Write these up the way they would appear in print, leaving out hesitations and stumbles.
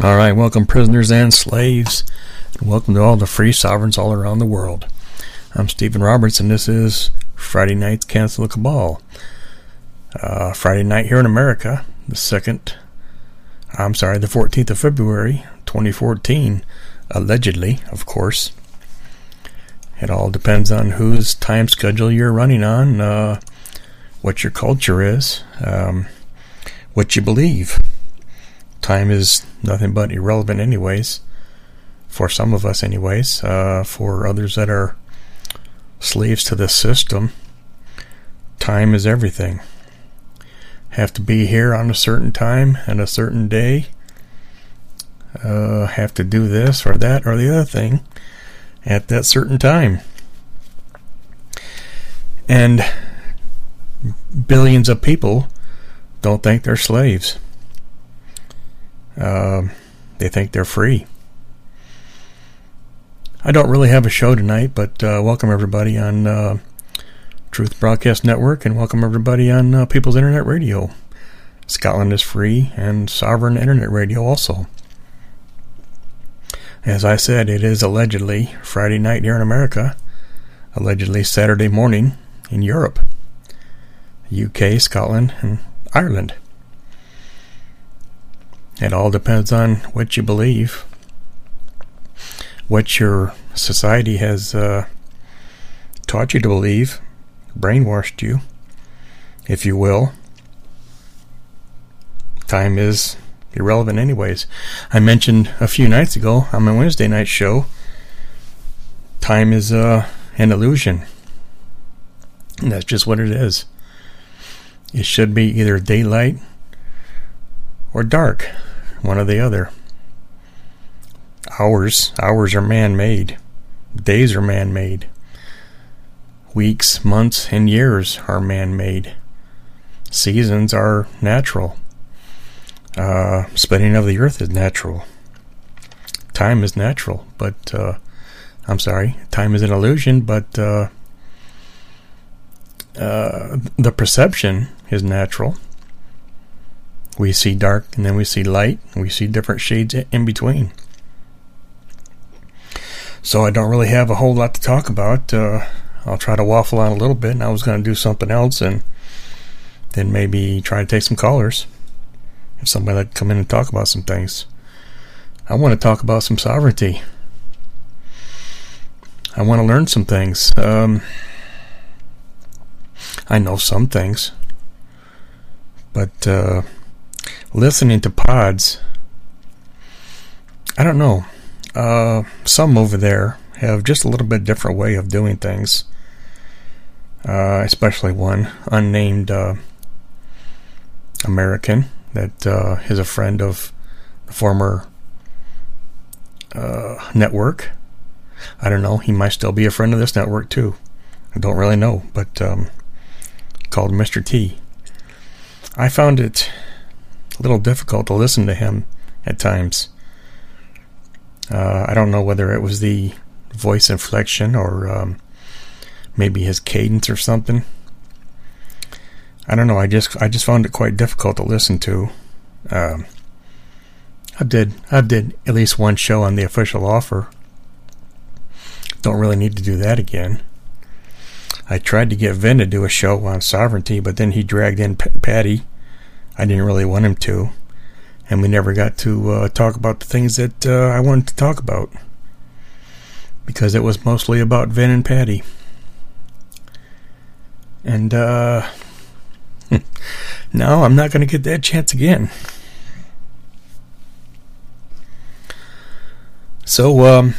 All right, welcome prisoners and slaves, and welcome to all the free sovereigns all around the world. I'm Stephen Roberts, and this is Friday Night's Cancel the Cabal. Friday night here in America, the 14th of February, 2014, allegedly, of course. It all depends on whose time schedule you're running on, what your culture is, what you believe. Time is nothing but irrelevant anyways, for some of us anyways. For others that are slaves to the system, time is everything. Have to be here on a certain time and a certain day. Have to do this or that or the other thing at that certain time. And billions of people don't think they're slaves. They think they're free. I don't really have a show tonight, but welcome everybody on Truth Broadcast Network, and welcome everybody on People's Internet Radio. Scotland is free, and Sovereign Internet Radio also. As I said, it is allegedly Friday night here in America, allegedly Saturday morning in Europe, UK, Scotland, and Ireland. It all depends on what you believe, what your society has taught you to believe, brainwashed you, if you will. Time is irrelevant anyways. I mentioned a few nights ago on my Wednesday night show, time is an illusion. And that's just what it is. It should be either daylight or dark, one or the other. Hours are man-made. Days are man-made. Weeks, months, and years are man-made. Seasons are natural. Spinning of the earth is natural. Time is natural, but time is an illusion, but the perception is natural. We see dark, and then we see light, and we see different shades in between. So I don't really have a whole lot to talk about. I'll try to waffle on a little bit, and I was going to do something else, and then maybe try to take some callers. If somebody would come in and talk about some things. I want to talk about some sovereignty. I want to learn some things. I know some things, but listening to pods, I don't know. Some over there have just a little bit different way of doing things. Especially one unnamed American that is a friend of the former network. I don't know. He might still be a friend of this network too. I don't really know, but called Mr. T. I found it a little difficult to listen to him at times. I don't know whether it was the voice inflection or maybe his cadence or something. I don't know. I just found it quite difficult to listen to. I did at least one show on the official offer. Don't really need to do that again. I tried to get Vin to do a show on sovereignty, but then he dragged in Patty. I didn't really want him to, and we never got to talk about the things that I wanted to talk about, because it was mostly about Vin and Patty. And now I'm not going to get that chance again. So,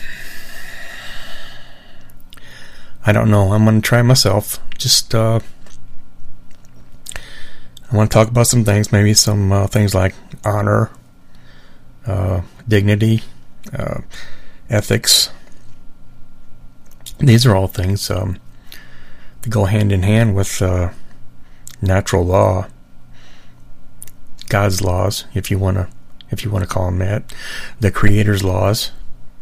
I don't know. I'm going to try myself. Just, I want to talk about some things. Maybe some things like honor, dignity, ethics. These are all things that go hand in hand with natural law, God's laws, if you want to call them that, the Creator's laws.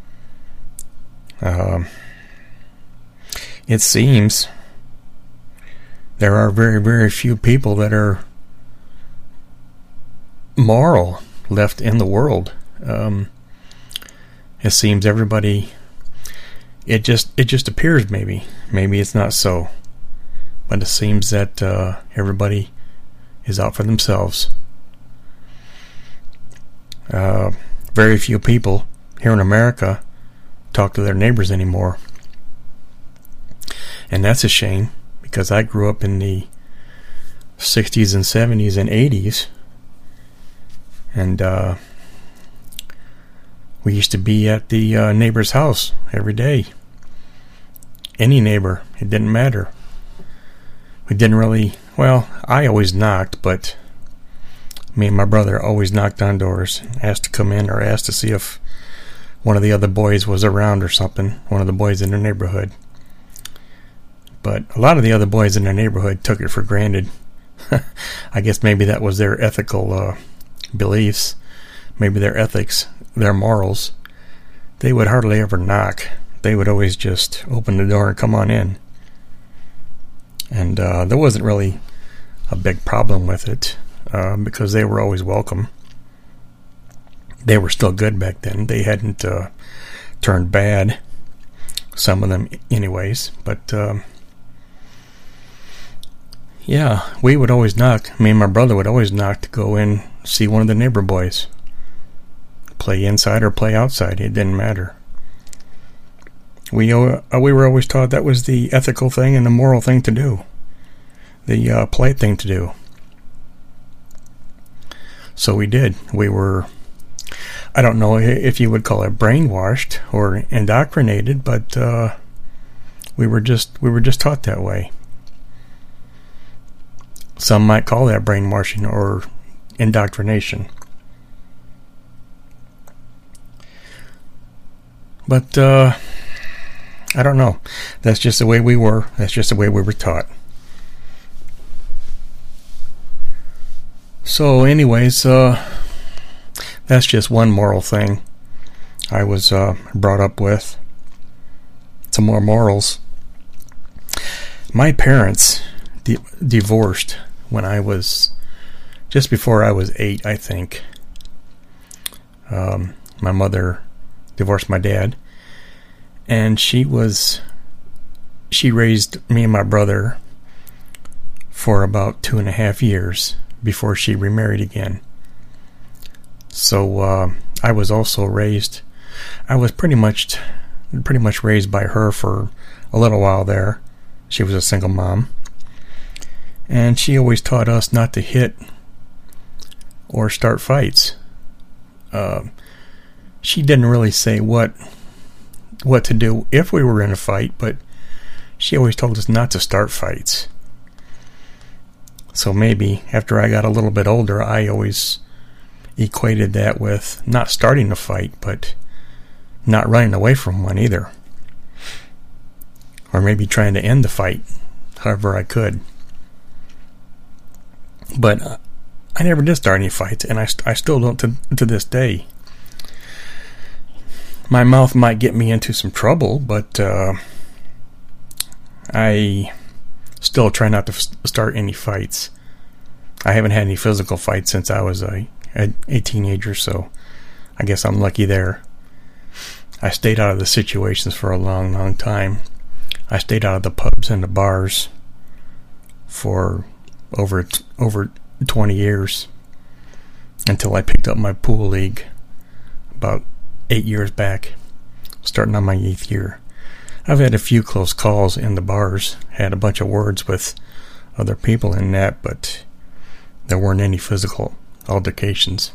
It seems there are very, very few people that are moral left in the world It seems everybody, it just appears maybe it's not so, but it seems that everybody is out for themselves. Very few people here in America talk to their neighbors anymore, and that's a shame, because I grew up in the 60s and 70s and 80s, and we used to be at the neighbor's house every day. Any neighbor, it didn't matter. We didn't really, well, I always knocked, but me and my brother always knocked on doors, asked to come in, or asked to see if one of the other boys was around or something, one of the boys in the neighborhood. But a lot of the other boys in the neighborhood took it for granted. I guess maybe that was their ethical beliefs, maybe their ethics, their morals. They would hardly ever knock. They would always just open the door and come on in. And there wasn't really a big problem with it, because they were always welcome. They were still good back then. They hadn't turned bad, some of them anyways. But yeah, we would always knock. Me and my brother would always knock to go in, see one of the neighbor boys. Play inside or play outside, it didn't matter. We were always taught that was the ethical thing and the moral thing to do, the polite thing to do. So we did. We were, I don't know if you would call it brainwashed or indoctrinated, but we were just taught that way. Some might call that brainwashing or indoctrination. But I don't know. That's just the way we were. That's just the way we were taught. So anyways, that's just one moral thing I was brought up with. Some more morals. My parents divorced when I was just before I was 8, I think. My mother divorced my dad, and she raised me and my brother for about 2.5 years before she remarried again. So I was also raised, I was pretty much raised by her for a little while there. She was a single mom, and she always taught us not to hit or start fights. She didn't really say what to do if we were in a fight, but she always told us not to start fights. So maybe after I got a little bit older, I always equated that with not starting a fight, but not running away from one either. Or maybe trying to end the fight however I could. But I never did start any fights, and I still don't to this day. My mouth might get me into some trouble, but I still try not to start any fights. I haven't had any physical fights since I was a teenager, so I guess I'm lucky there. I stayed out of the situations for a long, long time. I stayed out of the pubs and the bars for over 20 years until I picked up my pool league about 8 years back, starting on my 8th year. I've had a few close calls in the bars, had a bunch of words with other people in that, but there weren't any physical altercations.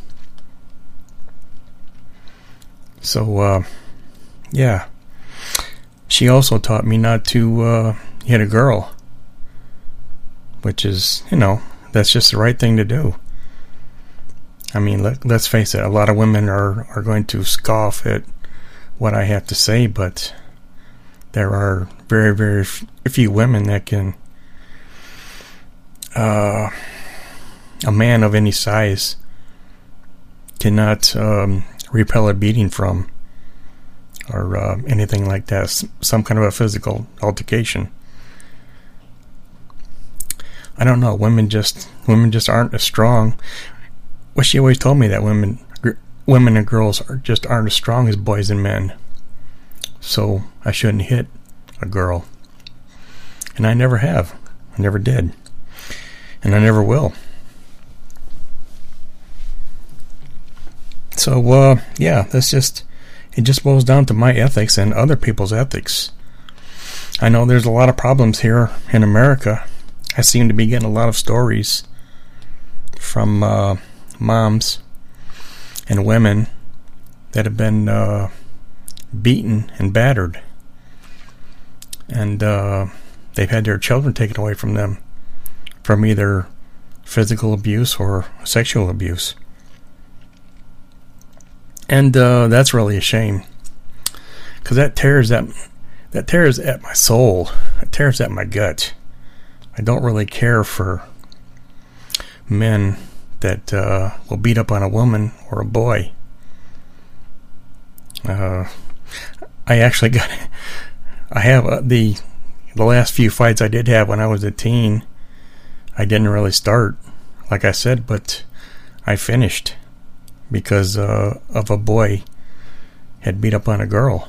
So, yeah. She also taught me not to hit a girl, which is, that's just the right thing to do. I mean, let's face it, a lot of women are going to scoff at what I have to say, but there are very, very few women that can, a man of any size cannot repel a beating from, or anything like that, some kind of a physical altercation. I don't know, women just aren't as strong. Well, she always told me that women women and girls aren't as strong as boys and men. So I shouldn't hit a girl. And I never have. I never did. And I never will. So, yeah, it just boils down to my ethics and other people's ethics. I know there's a lot of problems here in America. I seem to be getting a lot of stories from moms and women that have been beaten and battered. And they've had their children taken away from them from either physical abuse or sexual abuse. And that's really a shame, because that tears at my soul. It tears at my gut. I don't really care for men that will beat up on a woman or a boy. I have the last few fights I did have when I was a teen. I didn't really start, like I said, but I finished because of a boy had beat up on a girl.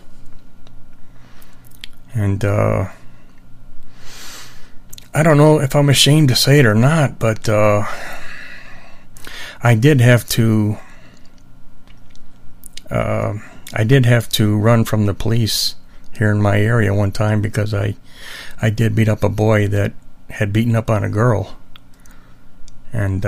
And I don't know if I'm ashamed to say it or not, but I did have to run from the police here in my area one time because I did beat up a boy that had beaten up on a girl. And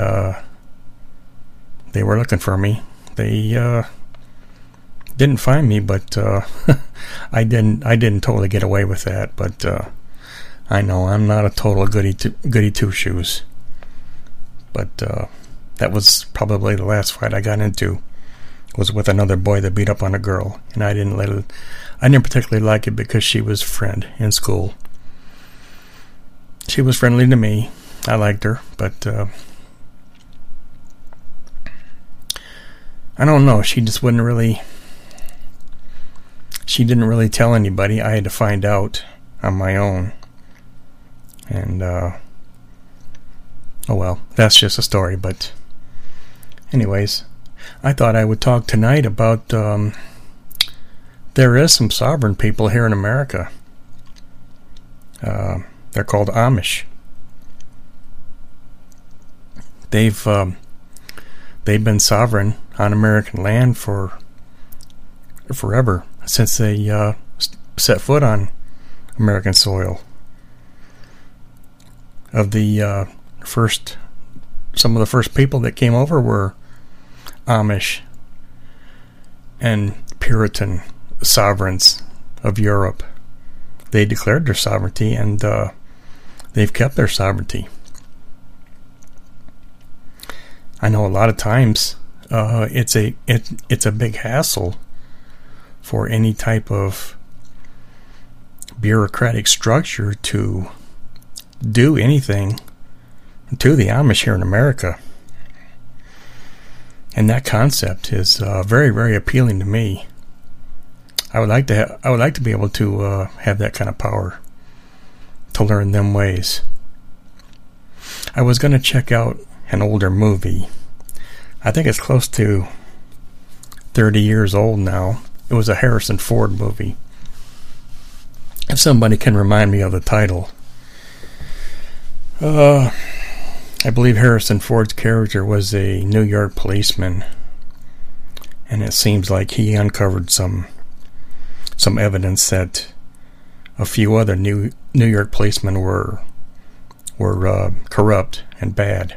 they were looking for me. They didn't find me, but I didn't totally get away with that. But I know I'm not a total goody two shoes. But that was probably the last fight I got into, was with another boy that beat up on a girl, and I didn't particularly like it because she was a friend in school. She was friendly to me. I liked her, but I don't know. She just wouldn't really. She didn't really tell anybody. I had to find out on my own. And oh well, that's just a story. But anyways, I thought I would talk tonight about there is some sovereign people here in America. They're called Amish. They've been sovereign on American land for forever, since they set foot on American soil. Of the some of the first people that came over were Amish and Puritan sovereigns of Europe. They declared their sovereignty, and they've kept their sovereignty. I know a lot of times it's a big hassle for any type of bureaucratic structure to do anything to the Amish here in America. And that concept is very, very appealing to me. I would like to be able to have that kind of power to learn them ways. I was going to check out an older movie. I think it's close to 30 years old now. It was a Harrison Ford movie. If somebody can remind me of the title. I believe Harrison Ford's character was a New York policeman, and it seems like he uncovered some evidence that a few other New York policemen were corrupt and bad,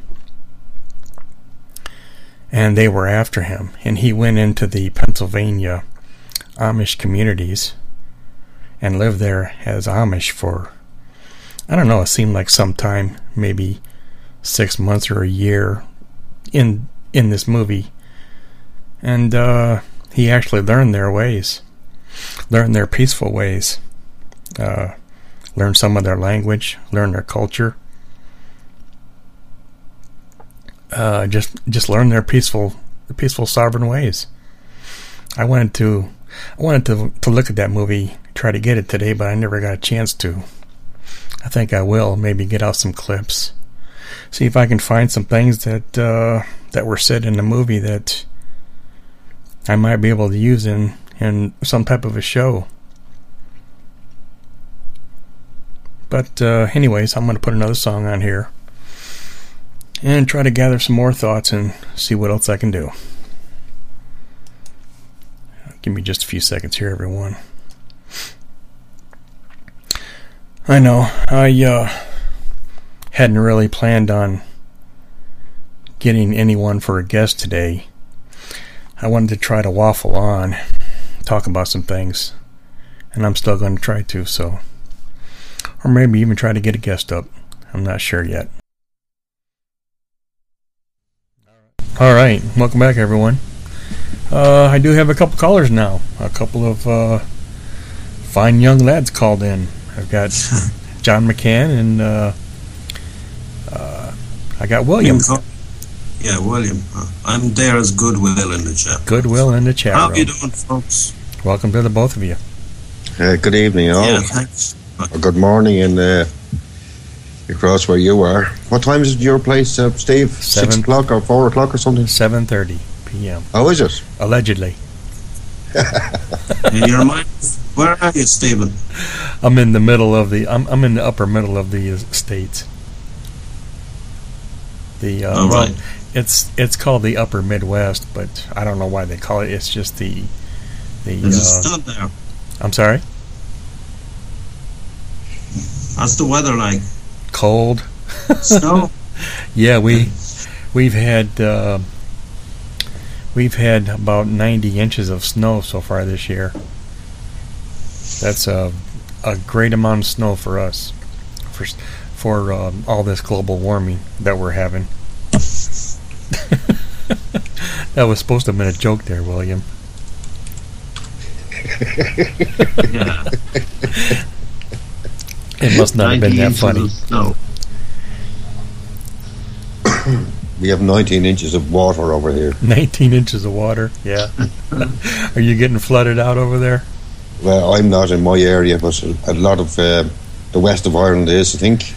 and they were after him. And he went into the Pennsylvania Amish communities and lived there as Amish for, I don't know, it seemed like some time, maybe 6 months or a year in this movie. And he actually learned their ways, learned their peaceful ways, learned some of their language, learned their culture, just learn their peaceful sovereign ways. I wanted to look at that movie, try to get it today, but I never got a chance to. I think I will maybe get out some clips, see if I can find some things that were said in the movie that I might be able to use in some type of a show. But anyways, I'm going to put another song on here and try to gather some more thoughts and see what else I can do. Give me just a few seconds here, everyone. I know, I hadn't really planned on getting anyone for a guest today. I wanted to try to waffle on, talk about some things, and I'm still going to try to, so. Or maybe even try to get a guest up. I'm not sure yet. Alright, welcome back, everyone. I do have a couple callers now. A couple of fine young lads called in. I've got John McCann and I got William. Yeah, William. I'm there as Goodwill in the chat. Goodwill in the chat room. How are you doing, folks? Welcome to the both of you. Good evening, all. Yeah, thanks. Or good morning, and across where you are. What time is your place, Steve? 6 o'clock or 4 o'clock or something? 7:30 p.m. Oh, is it? Allegedly. Your mind? Where are you, Stephen? I'm in the middle of the. I'm in the upper middle of the states. The right. It's called the Upper Midwest, but I don't know why they call it. It's just the. Is it still there? I'm sorry. How's the weather like? Cold. Snow? Yeah, we've had about 90 inches of snow so far this year. That's a great amount of snow for us, for all this global warming that we're having. That was supposed to have been a joke there, William. Yeah. It must not have been that funny. No. We have 19 inches of water over here. 19 inches of water, yeah. Are you getting flooded out over there? Well, I'm not in my area, but a lot of the west of Ireland is, I think.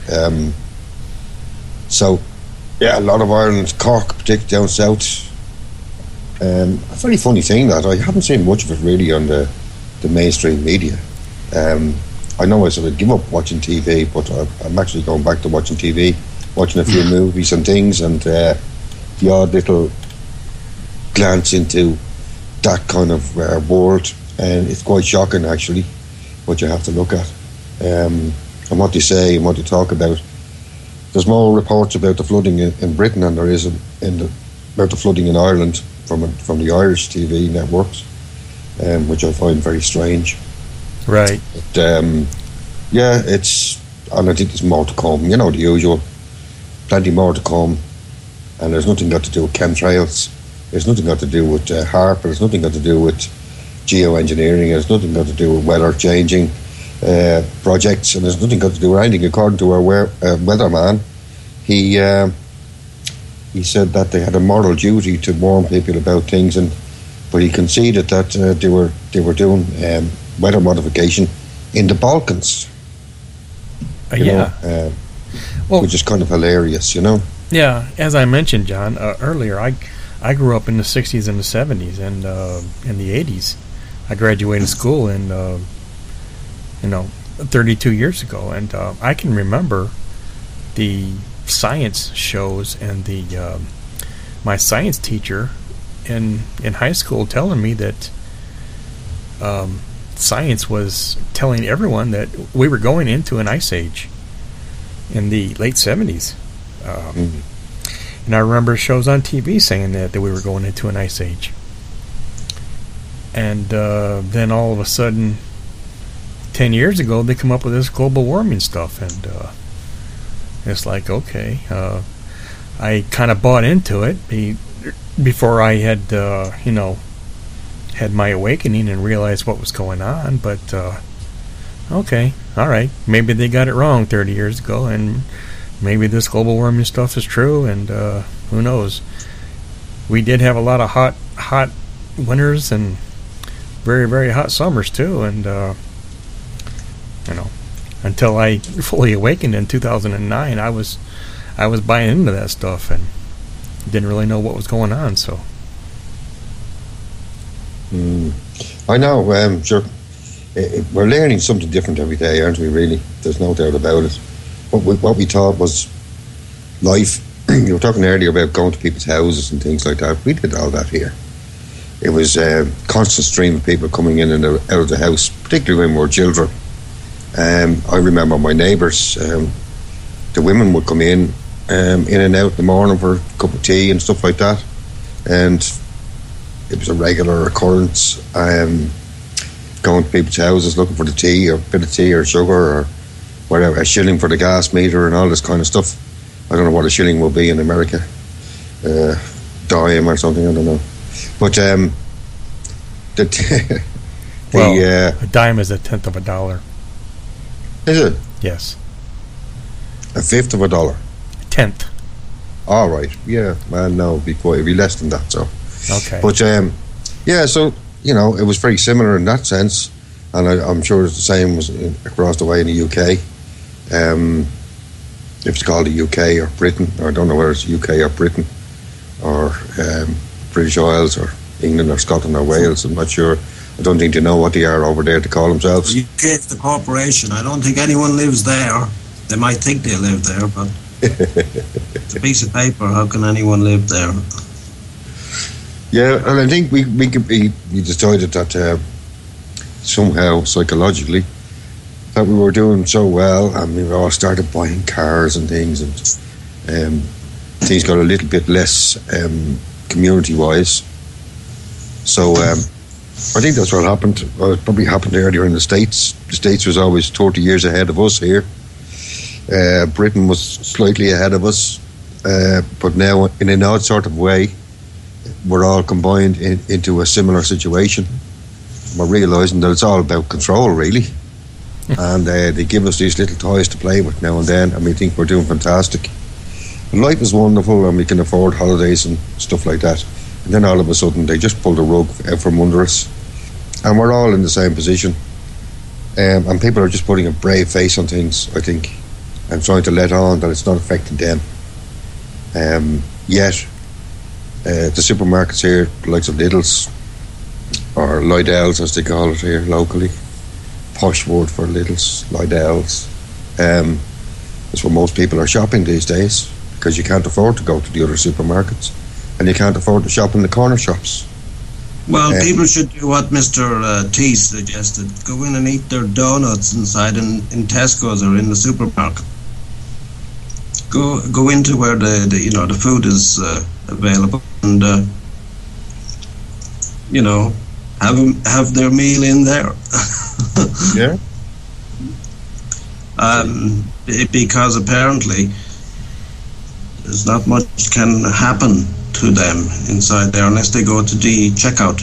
So, yeah, a lot of Ireland, Cork, particularly down south. A very funny thing that I haven't seen much of it really on the mainstream media. I know I sort of give up watching TV, but I'm actually going back to watching TV, watching a few movies and things, and the odd little glance into that kind of world, and it's quite shocking actually what you have to look at, and what they say and what they talk about. There's more reports about the flooding in Britain than there is about the flooding in Ireland from the Irish TV networks, which I find very strange. Right. But, yeah, and I think there's more to come. You know, the usual. Plenty more to come. And there's nothing got to do with chemtrails. There's nothing got to do with HARP. There's nothing got to do with geoengineering. There's nothing got to do with weather changing projects. And there's nothing got to do with anything. According to our weatherman, he said that they had a moral duty to warn people about things, but he conceded that they were doing weather modification in the Balkans. Well, which is kind of hilarious, you know. Yeah, as I mentioned, John, earlier, I grew up in the 60s and the 70s and in the 80s. I graduated school in 32 years ago, and I can remember the science shows and the my science teacher in high school telling me that science was telling everyone that we were going into an ice age in the late 70s. And I remember shows on TV saying that we were going into an ice age. And then all of a sudden, 10 years ago, they come up with this global warming stuff. And it's like, okay. I kind of bought into it before I had, had my awakening and realized what was going on. But, okay, all right. Maybe they got it wrong 30 years ago, and maybe this global warming stuff is true, and who knows. We did have a lot of hot winters and very, very hot summers too, and until I fully awakened in 2009, I was buying into that stuff and didn't really know what was going on. So I know. Sure. We're learning something different every day, aren't we? Really, there's no doubt about it. What we thought was life. You were talking earlier about going to people's houses and things like that. We did all that here. It was a constant stream of people coming in and out of the house, particularly when we were children. I remember my neighbours. The women would come in and out in the morning for a cup of tea and stuff like that, and it was a regular occurrence. Going to people's houses looking for the tea or a bit of tea or sugar or whatever, a shilling for the gas meter and all this kind of stuff. I don't know what a shilling will be in America, dime or something, I don't know. But a dime is 1/10 of a dollar. Is it? Yes. 1/5 of a dollar. 1/10. All right. Yeah. Well, no, it'd be less than that. So. Okay. But yeah. So it was very similar in that sense, and I'm sure it's the same was across the way in the UK. If it's called the UK or Britain, or I don't know whether it's UK or Britain, or British Isles or England or Scotland or Wales. I'm not sure. I don't think they know what they are over there to call themselves. UK is the corporation. I don't think anyone lives there. They might think they live there, but it's a piece of paper. How can anyone live there? Yeah, and I think we decided that somehow psychologically that we were doing so well, and we all started buying cars and things, and things got a little bit less community-wise. So I think that's what happened. It probably happened earlier in the States. The States was always 30 years ahead of us here. Britain was slightly ahead of us, but now in an odd sort of way, we're all combined into a similar situation. We're realising that it's all about control, really. And they give us these little toys to play with now and then, and we think we're doing fantastic. And life is wonderful, and we can afford holidays and stuff like that. And then all of a sudden, they just pull the rug out from under us. And we're all in the same position. And people are just putting a brave face on things, I think, and trying to let on that it's not affecting them. Yet, the supermarkets here, the likes of Lidl's, or Lidl's as they call it here locally, posh word for Lidl's, Lidl's, that's where most people are shopping these days, because you can't afford to go to the other supermarkets, and you can't afford to shop in the corner shops. Well, people should do what Mr. T suggested. Go in and eat their donuts inside in Tesco's or in the supermarket. Go into where the food is available, and have their meal in there. Yeah. Because apparently there's not much can happen to them inside there unless they go to the checkout.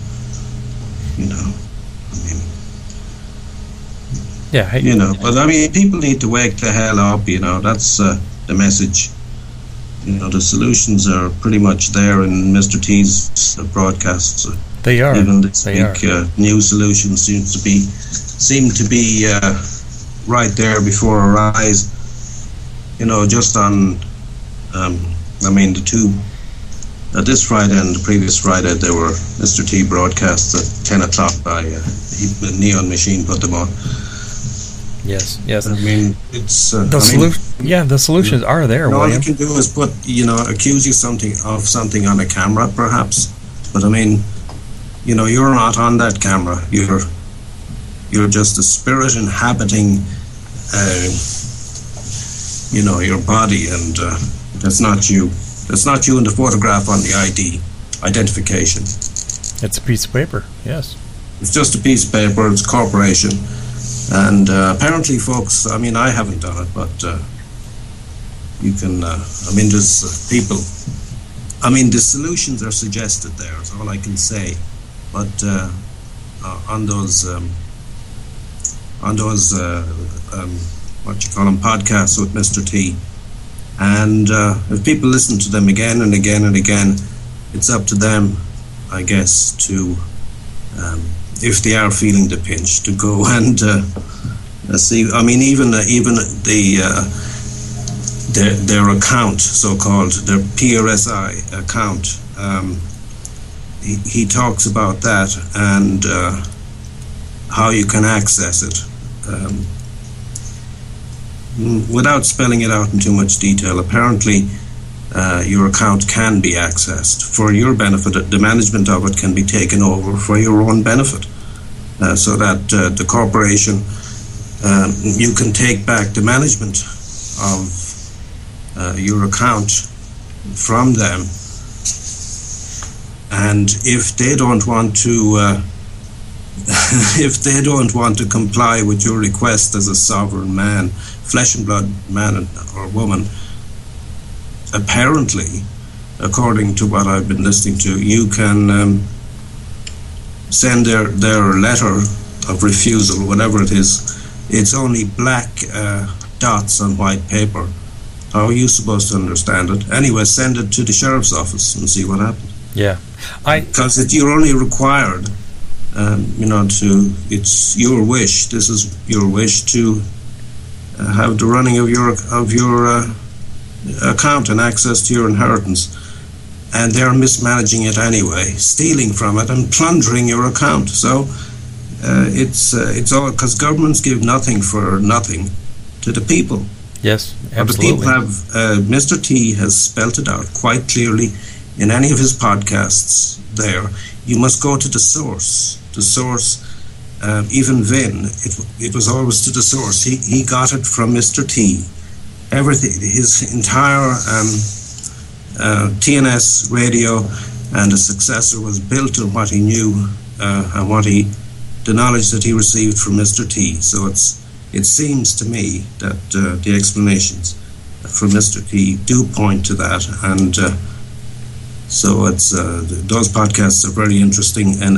But I mean, people need to wake the hell up. That's the message. The solutions are pretty much there in Mr. T's broadcasts. They are. Even this week, new solutions seem to be right there before our eyes. Just on, the two. This Friday and the previous Friday, there were Mr. T broadcasts at 10 o'clock by Neon Machine put them on. Yes. I mean, it's the solutions are there. All you can do is put, accuse you of something on a camera, perhaps. But I mean, you're not on that camera. You're just a spirit inhabiting, your body, and that's not you. That's not you in the photograph on the ID identification. It's a piece of paper. Yes. It's just a piece of paper. It's a corporation. And apparently, folks, I mean, I haven't done it, but you can, there's people. The solutions are suggested there, is all I can say. But on those podcasts with Mr. T, and if people listen to them again and again and again, it's up to them, I guess, to if they are feeling the pinch, to go and see. I mean, even their account, so-called their PRSI account, he talks about that and how you can access it. Without spelling it out in too much detail, apparently your account can be accessed for your benefit. The management of it can be taken over for your own benefit, so that the corporation, you can take back the management of your account from them. And if they don't want to if they don't want to comply with your request as a sovereign man, flesh and blood man or woman, apparently, according to what I've been listening to, you can send their letter of refusal, whatever it is. It's only black dots on white paper. How are you supposed to understand it? Anyway, send it to the sheriff's office and see what happens. Yeah, because you're only required, it's your wish. This is your wish to have the running of your account and access to your inheritance, and they're mismanaging it anyway, stealing from it and plundering your account. So it's all because governments give nothing for nothing to the people. Yes, absolutely. The people have. Mr. T has spelt it out quite clearly in any of his podcasts. There, you must go to the source. The source, even Vin, it was always to the source. He got it from Mr. T. Everything, his entire TNS radio and the successor was built on what he knew and the knowledge that he received from Mr. T. So it seems to me that the explanations from Mr. T do point to that, and so it's those podcasts are very interesting, and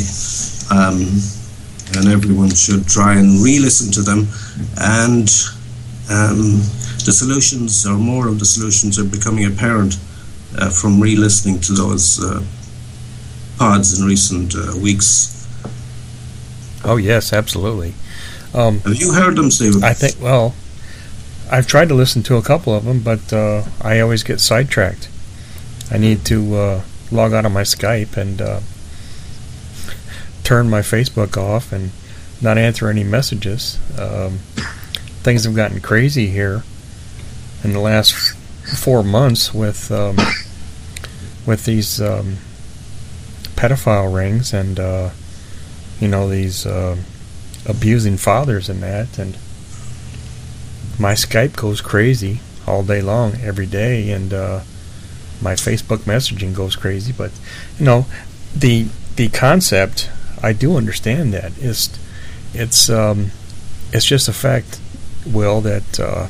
and everyone should try and re-listen to them, and the solutions, or more of the solutions, are becoming apparent from re-listening to those pods in recent weeks. Oh yes, absolutely. Have you heard them, Stephen? I think, well, I've tried to listen to a couple of them, but I always get sidetracked. I need to log out of my Skype and turn my Facebook off and not answer any messages. Things have gotten crazy here in the last 4 months with these pedophile rings and these abusing fathers and that, and my Skype goes crazy all day long, every day, and my Facebook messaging goes crazy. But the concept, I do understand that. It's just a fact, Will, that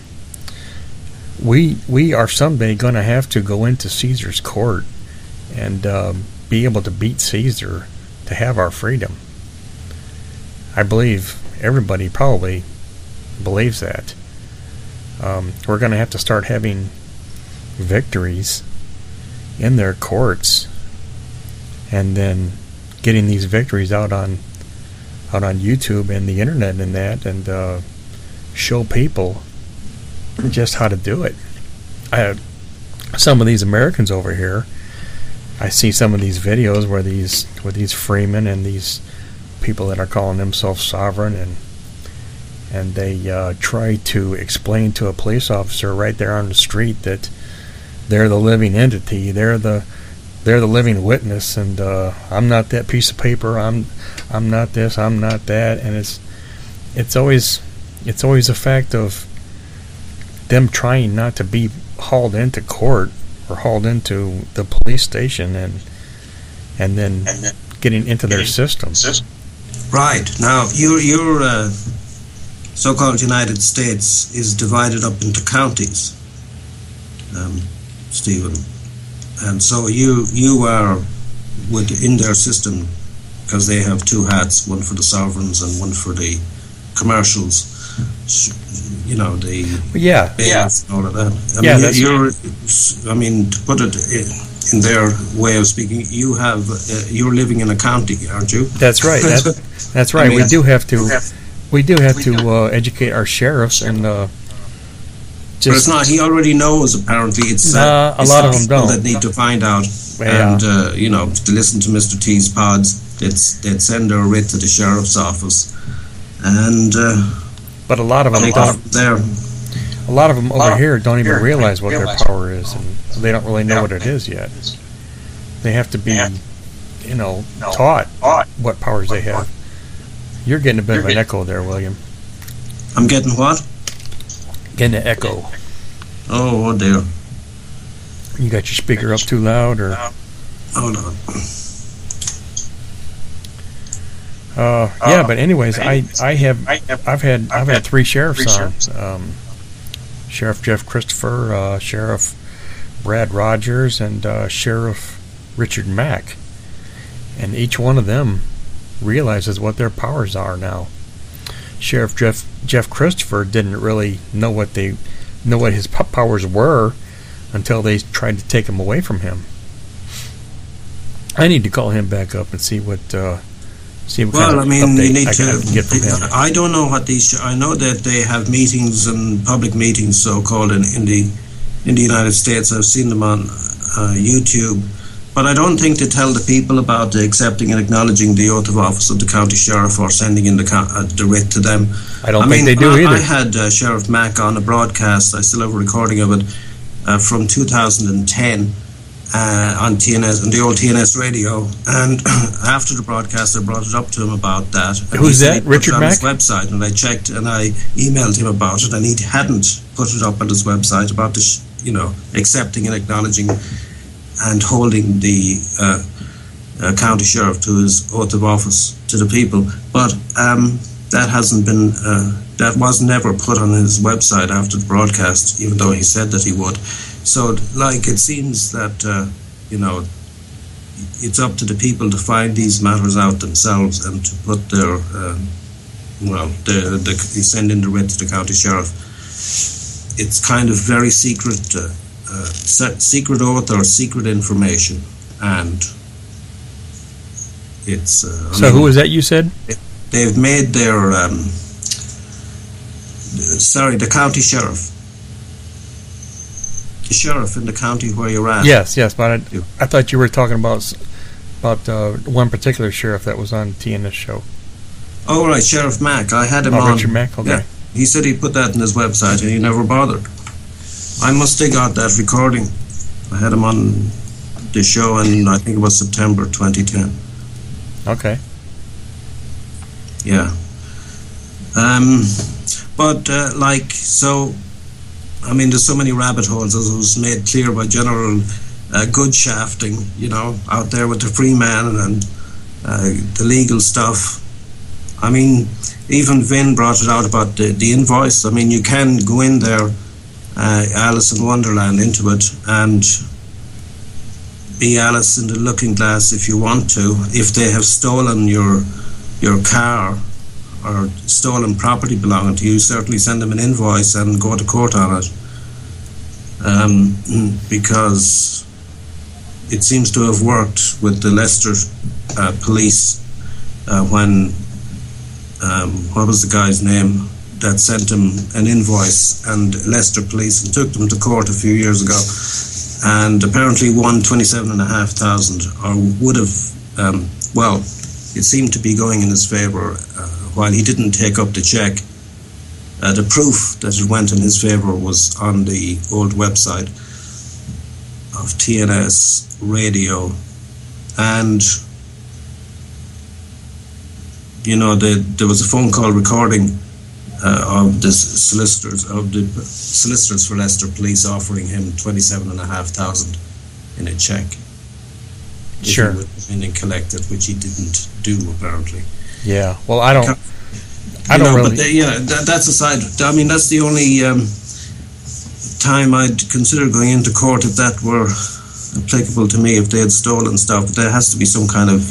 we are someday going to have to go into Caesar's court and be able to beat Caesar to have our freedom. I believe everybody probably believes that. We're going to have to start having victories in their courts, and then getting these victories out on YouTube and the internet and that, and show people just how to do it. Some of these Americans over here, I see some of these videos where these freemen and these people that are calling themselves sovereign, and they try to explain to a police officer right there on the street that they're the living entity, they're the living witness, and I'm not that piece of paper, I'm not this, I'm not that, and it's always a fact of them trying not to be hauled into court or hauled into the police station and then getting into their system. Right. Now, your so-called United States is divided up into counties, Stephen. And so you are within their system, because they have two hats, one for the sovereigns and one for the commercials. Yeah. And all of that. To put it in their way of speaking, you're living in a county, aren't you? That's right. That's right. We do have to educate our sheriffs and But it's not. He already knows. Apparently, it's a lot of them don't. That need to find out, yeah. And to listen to Mr. T's pods, they'd send a writ to the sheriff's office, and but a lot of them don't. There, a lot of them over here don't even realize what their power is, and they don't really know what it is yet. They have to be, taught what powers they have. You're getting a bit of an echo there, William. I'm getting what? Getting an echo. Oh dear. You got your speaker up too loud, or? Hold on. Yeah, but anyways, I've had 3 sheriffs on. Sheriff Jeff Christopher, Sheriff Brad Rogers, and Sheriff Richard Mack, and each one of them realizes what their powers are now. Sheriff Jeff Christopher didn't really know what his powers were until they tried to take them away from him. I need to call him back up and see what kind of update I can get from him. I don't know what these. I know that they have meetings and public meetings, so called in the United States. I've seen them on YouTube, but I don't think they tell the people about accepting and acknowledging the oath of office of the county sheriff or sending in the writ to them. I don't think they do either. I had Sheriff Mack on a broadcast. I still have a recording of it from 2010. On TNS, on the old TNS radio, and after the broadcast, I brought it up to him about that. Who's that? Richard Mack? On his website, and I checked, and I emailed him about it, and he hadn't put it up on his website about the, accepting and acknowledging and holding the county sheriff to his oath of office to the people. But that hasn't been. That was never put on his website after the broadcast, even though he said that he would. So, it seems that, it's up to the people to find these matters out themselves and to put their, send in the writ to the county sheriff. It's kind of very secret, secret oath or secret information, and it's... who was that you said? They've made their... the county sheriff. The sheriff in the county where you're at. Yes, but I thought you were talking about one particular sheriff that was on TNS show. Oh, right, Sheriff Mack. I had him on. Richard Mack, okay. Yeah. He said he put that in his website and he never bothered. I must have got that recording. I had him on the show in, I think it was September 2010. Okay. Yeah. There's so many rabbit holes, as it was made clear by General Goodshafting, out there with the free man and the legal stuff. Even Vin brought it out about the invoice. You can go in there, Alice in Wonderland, into it, and be Alice in the Looking Glass if you want to. If they have stolen your car or stolen property belonging to you, certainly send them an invoice and go to court on it. Because it seems to have worked with the Leicester police when what was the guy's name that sent him an invoice, and Leicester police, and took them to court a few years ago, and apparently won $27,500, or would have. It seemed to be going in his favour while he didn't take up the check. The proof that it went in his favour was on the old website of TNS Radio, and there was a phone call recording of the solicitors for Leicester Police offering him $27,500 in a check. Sure. If he would have been and collected, which he didn't do apparently. Yeah. Well, I don't really. But that's aside. That's the only time I'd consider going into court if that were applicable to me, if they had stolen stuff. But there has to be some kind of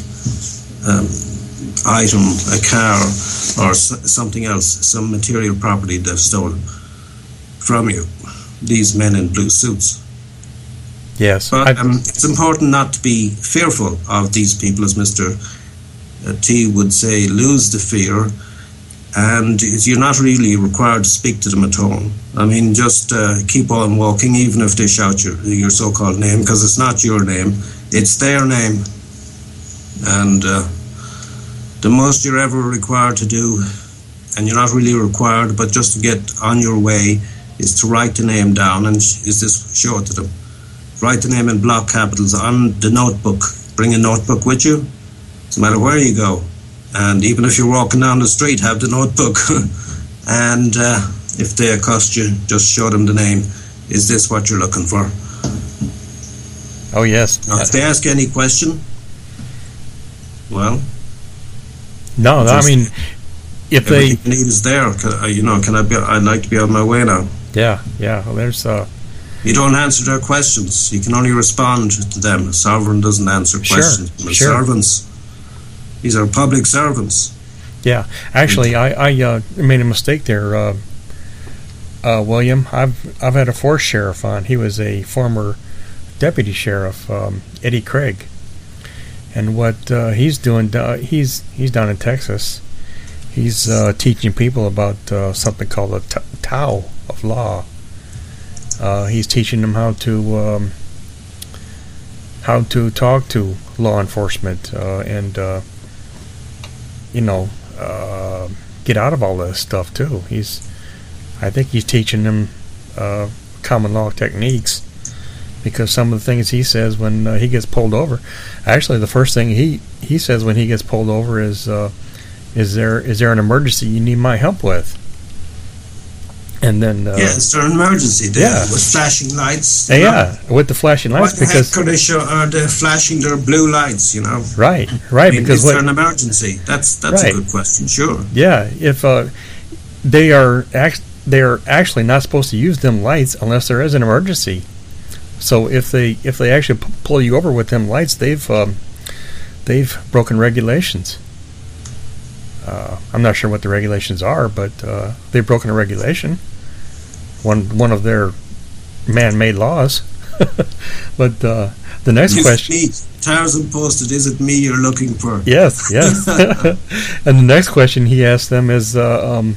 item, a car, or something else, some material property they've stolen from you. These men in blue suits. Yes. But it's important not to be fearful of these people, as Mr. T would say. Lose the fear. and you're not really required to speak to them at all. I mean, just keep on walking, even if they shout your so-called name, because it's not your name, it's their name. And the most you're ever required to do, and you're not really required, but just to get on your way, is to write the name down and show it to them. Write the name in block capitals on the notebook. Bring a notebook with you, no matter where you go. And even if you're walking down the street, have the notebook. And if they accost you, just show them the name. Is this what you're looking for? Oh, yes. Now, if they ask any question, well... No, I mean, if they... Everything you need is there. I'd like to be on my way now. Yeah. Well, there's... You don't answer their questions. You can only respond to them. A sovereign doesn't answer questions. Sure. Servants. These are public servants. Yeah. Actually, I made a mistake there, William. I've had a former sheriff on. He was a former deputy sheriff, Eddie Craig. And what he's doing, he's down in Texas. He's teaching people about something called the Tao of law. He's teaching them how to talk to law enforcement and get out of all this stuff too. I think he's teaching them common law techniques, because some of the things he says when he gets pulled over. Actually, the first thing he says when he gets pulled over is there an emergency you need my help with? And then is there an emergency there with flashing lights? With the flashing lights, because they're flashing their blue lights, Right. I mean, because is there an emergency? That's right. A good question. Sure. Yeah, if they are actually not supposed to use them lights unless there is an emergency. So if they actually pull you over with them lights, they've broken regulations. I'm not sure what the regulations are, but they've broken a regulation, one of their man-made laws. But the next question... Tarzan posted, is it me you're looking for? Yes. And the next question he asked them is, am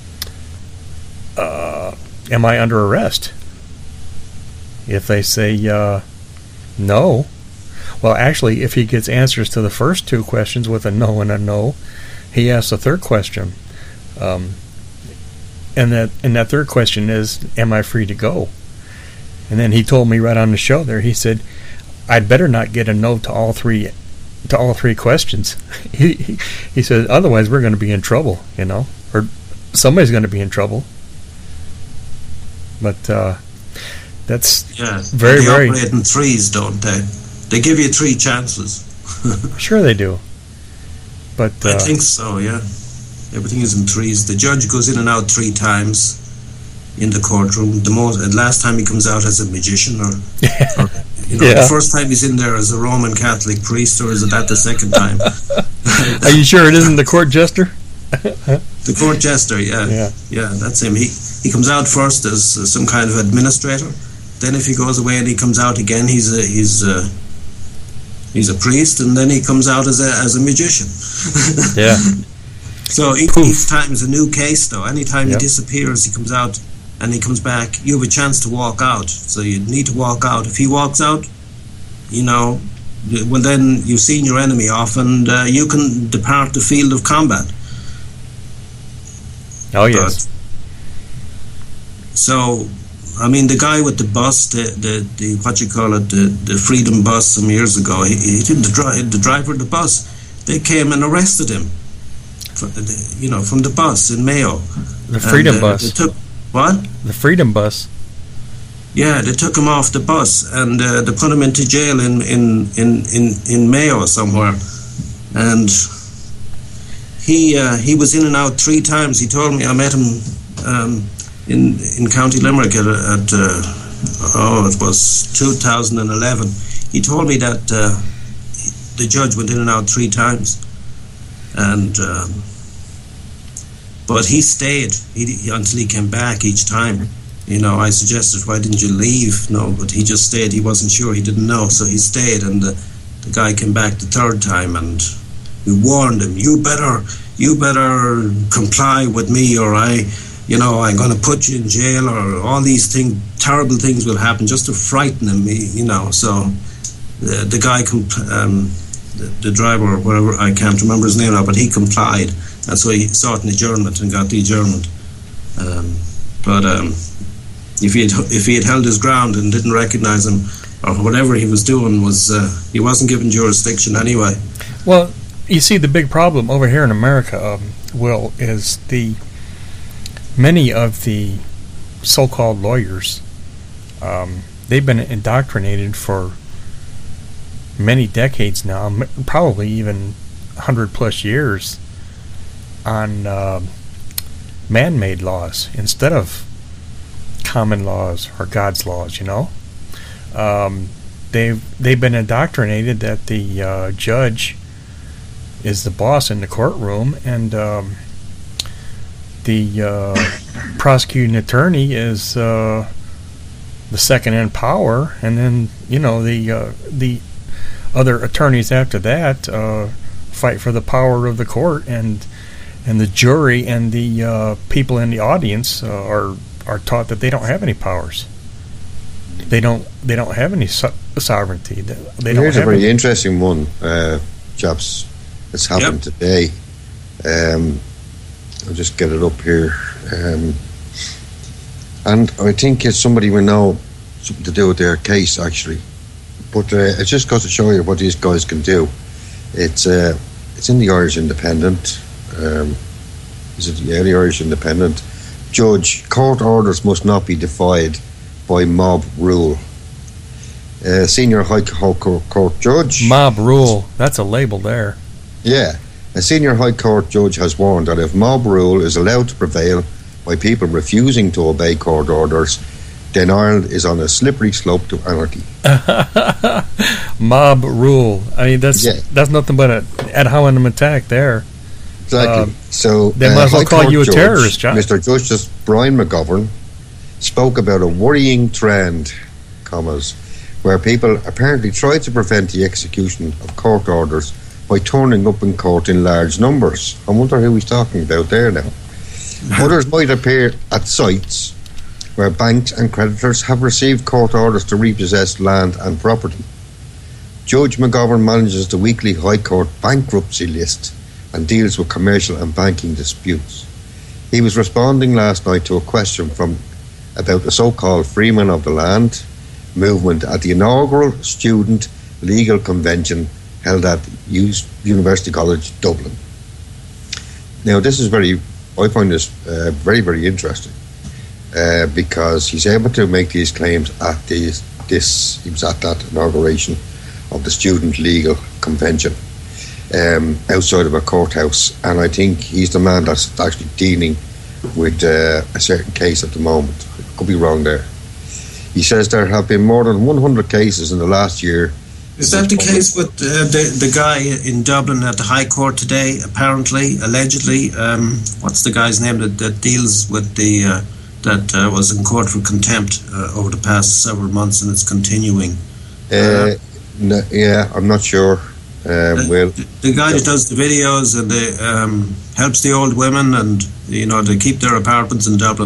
I under arrest? If they say no, well, actually, if he gets answers to the first two questions with a no and a no, he asks a third question, and that third question is, "Am I free to go?" And then he told me right on the show there. He said, "I'd better not get a no to all three questions." He said, "Otherwise, we're going to be in trouble, or somebody's going to be in trouble." But that's very, they very. Operate in threes, don't they? They give you 3 chances. Sure, they do. But I think so. Yeah, everything is in threes. The judge goes in and out 3 times in the courtroom. The last time he comes out as a magician, or the first time he's in there as a Roman Catholic priest, or is it that the second time? Are you sure it isn't the court jester? The court jester, yeah, that's him. He comes out first as some kind of administrator. Then, if he goes away and he comes out again, he's a priest, and then he comes out as a magician. Yeah. So each time is a new case, though. Anytime he disappears, he comes out and he comes back, you have a chance to walk out. So you need to walk out. If he walks out, well, then you've seen your enemy off, and you can depart the field of combat. Oh, yes. So, I mean, the guy with the bus, the Freedom Bus some years ago, he didn't the driver of the bus. They came and arrested him, from the bus in Mayo. The Freedom Bus. They took, what? The Freedom Bus. Yeah, they took him off the bus and they put him into jail in Mayo somewhere, and he was in and out 3 times. He told me, I met him in County Limerick at it was 2011. He told me that the judge went in and out 3 times, and but he stayed until he came back each time. I suggested, why didn't you leave? No, but he just stayed. He wasn't sure. He didn't know, so he stayed, and the guy came back the 3rd time, and We warned him, you better comply with me, or I'm going to put you in jail, or all these terrible things will happen, just to frighten him, So the guy, the driver or whatever, I can't remember his name now, but he complied, and so he sought an adjournment and got the adjournment. But if he had held his ground and didn't recognise him, or whatever he was doing, he wasn't given jurisdiction anyway. Well, you see, the big problem over here in America, Will, is many of the so-called lawyers, they've been indoctrinated for many decades now, probably even 100+ years, on man-made laws instead of common laws or God's laws. They've been indoctrinated that the judge is the boss in the courtroom, and the prosecuting attorney is the second in power, and then the other attorneys after that fight for the power of the court, and the jury and the people in the audience are taught that they don't have any powers. They don't have any sovereignty. Here's a very interesting one, chaps. It's happened today. I'll just get it up here. And I think it's somebody we know something to do with their case, actually. But it just goes to show you what these guys can do. It's in the Irish Independent. Is it the Irish Independent? Judge, court orders must not be defied by mob rule. Senior High Court judge. Mob rule. That's a label there. Yeah. A senior High Court judge has warned that if mob rule is allowed to prevail by people refusing to obey court orders, then Ireland is on a slippery slope to anarchy. Mob rule. I mean, that's nothing but an ad hominem attack there. Exactly. So they might as well call you a terrorist, John. Mr. Justice Brian McGovern spoke about a worrying trend, where people apparently try to prevent the execution of court orders by turning up in court in large numbers. I wonder who he's talking about there now. Others might appear at sites where banks and creditors have received court orders to repossess land and property. Judge McGovern manages the weekly High Court bankruptcy list and deals with commercial and banking disputes. He was responding last night to a question about the so-called Freemen of the Land movement at the inaugural Student Legal Convention held at University College Dublin. Now, I find this very, very interesting because he's able to make these claims at he was at that inauguration of the Student Legal Convention outside of a courthouse, and I think he's the man that's actually dealing with a certain case at the moment. I could be wrong there. He says there have been more than 100 cases in the last year. Is that the case with the guy in Dublin at the High Court today, apparently, allegedly? What's the guy's name that deals with that was in court for contempt over the past several months, and it's continuing? Yeah, I'm not sure. The guy that does the videos and helps the old women, and to keep their apartments in Dublin.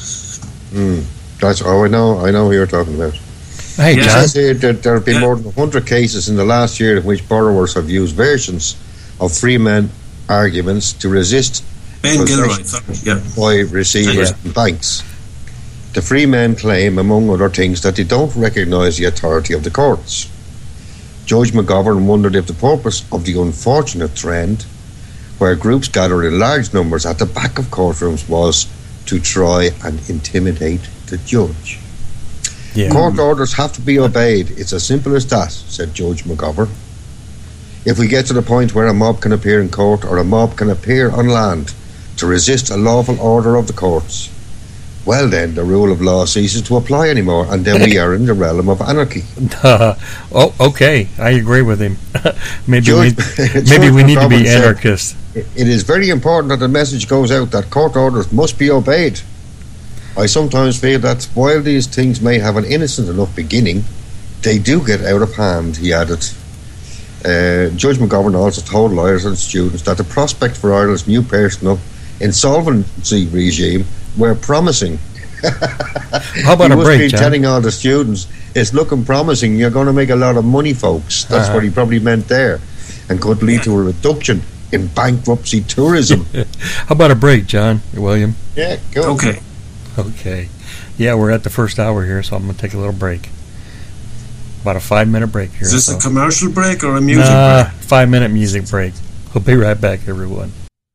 I know who you're talking about. Hey, John. It says here that there have been more than 100 cases in the last year in which borrowers have used versions of Freemen arguments to resist Ben Gilroy, by receivers and banks. The Freemen claim, among other things, that they don't recognise the authority of the courts. Judge McGovern wondered if the purpose of the unfortunate trend where groups gather in large numbers at the back of courtrooms was to try and intimidate the judge. Yeah. Court orders have to be obeyed. It's as simple as that, said Judge McGovern. If we get to the point where a mob can appear in court or a mob can appear on land to resist a lawful order of the courts, well then the rule of law ceases to apply anymore, and then we are in the realm of anarchy. Okay, I agree with him. maybe we need to be anarchists. It is very important that the message goes out that court orders must be obeyed. I sometimes feel that while these things may have an innocent enough beginning, they do get out of hand, he added. Judge McGovern also told lawyers and students that the prospect for Ireland's new personal insolvency regime were promising. How about a break, John? Telling all the students, it's looking promising, you're going to make a lot of money, folks. That's what he probably meant there, and could lead to a reduction in bankruptcy tourism. How about a break, John, William? Yeah, go. Okay. Yeah, we're at the first hour here, so I'm going to take a little break. About a 5-minute break here. Is this a commercial break or a music break? 5-minute music break. We'll be right back, everyone.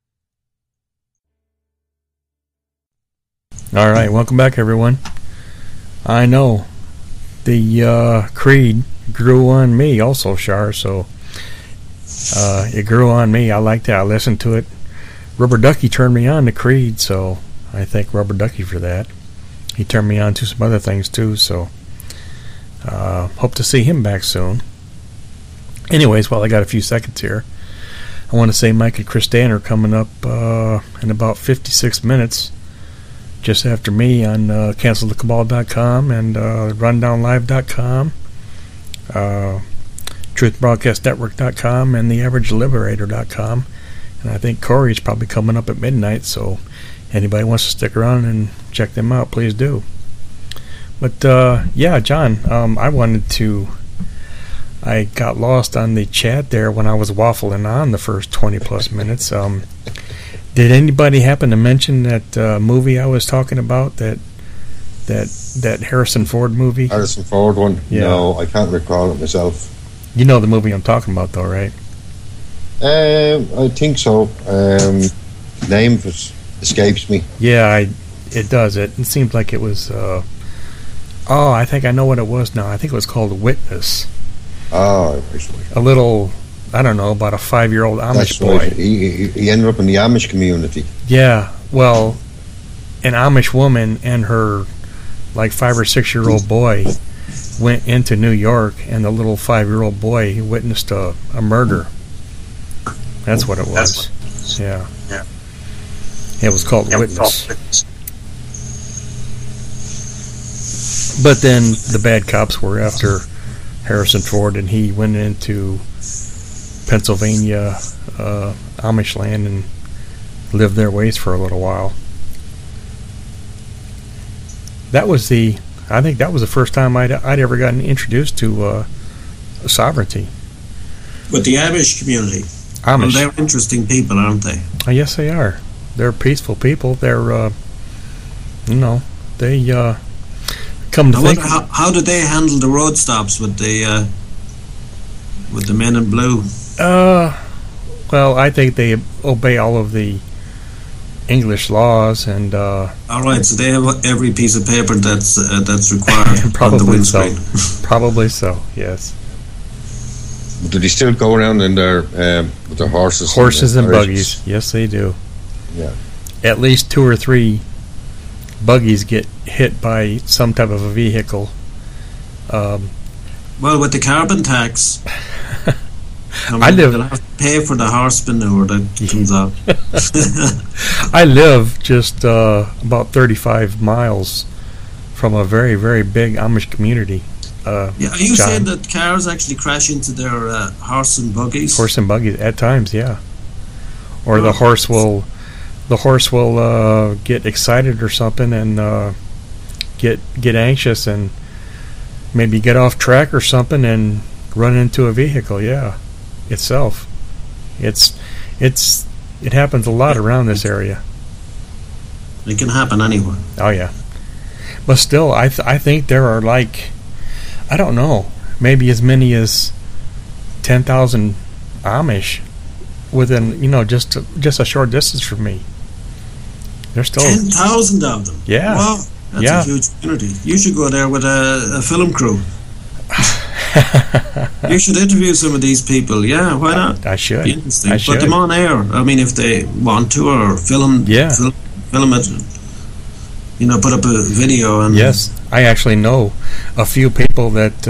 All right, welcome back, everyone. I know the Creed grew on me also, Shar, so it grew on me. I liked it. I listened to it. Rubber Ducky turned me on to Creed, so I thank Rubber Ducky for that. He turned me on to some other things, too, so hope to see him back soon. Anyways, while I got a few seconds here, I want to say Mike and Chris Dan are coming up in about 56 minutes. Just after me on cancelthecabal.com and rundownlive.com, truthbroadcastnetwork.com, and theaverageliberator.com. And I think Corey's probably coming up at midnight, so anybody wants to stick around and check them out, please do. But, yeah, John, I got lost on the chat there when I was waffling on the first 20-plus minutes. Did anybody happen to mention that movie I was talking about, that Harrison Ford movie? Harrison Ford one? Yeah. No, I can't recall it myself. You know the movie I'm talking about, though, right? I think so. Name escapes me. Yeah, it does. It seems like it was... I think I know what it was now. I think it was called Witness. Oh, a little... I don't know, about a 5-year-old Amish boy. Right. He ended up in the Amish community. Yeah, well, an Amish woman and her, 5 or 6-year-old boy went into New York, and the little 5-year-old boy witnessed a murder. That's what it was. Yeah. It was called Witness. But then the bad cops were after Harrison Ford, and he went into Pennsylvania, Amish land, and lived their ways for a little while. I think that was the first time I'd ever gotten introduced to sovereignty. With the Amish community. Amish. Well, they're interesting people, aren't they? Yes, they are. They're peaceful people. They're, they come to think. How did they handle the road stops with the men in blue? Well, I think they obey all of the English laws, and all right, so they have every piece of paper that's required probably on the windscreen. So. Probably so. Yes. Did they still go around in their with their horses? Horses and buggies. Yes, they do. Yeah. At least 2 or 3 buggies get hit by some type of a vehicle. Well, with the carbon tax, I live. They'll have to pay for the horse manure that comes out. I live just about 35 miles from a very, very big Amish community. Are you saying that cars actually crash into their horse and buggies? Horse and buggies at times, yeah. Or the horse will get excited or something and get anxious and maybe get off track or something and run into a vehicle. Yeah, itself. It happens a lot around this area. It can happen anywhere. Oh yeah, but still, I think there are I don't know, maybe as many as 10,000 Amish within just a short distance from me. There's still 10,000 of them. Yeah. Wow, that's a huge community. You should go there with a film crew. You should interview some of these people. Yeah, why not? I should. Be interesting. I should. Put them on air. I mean, if they want to, or film it. Put up a video. And yes, I actually know a few people that.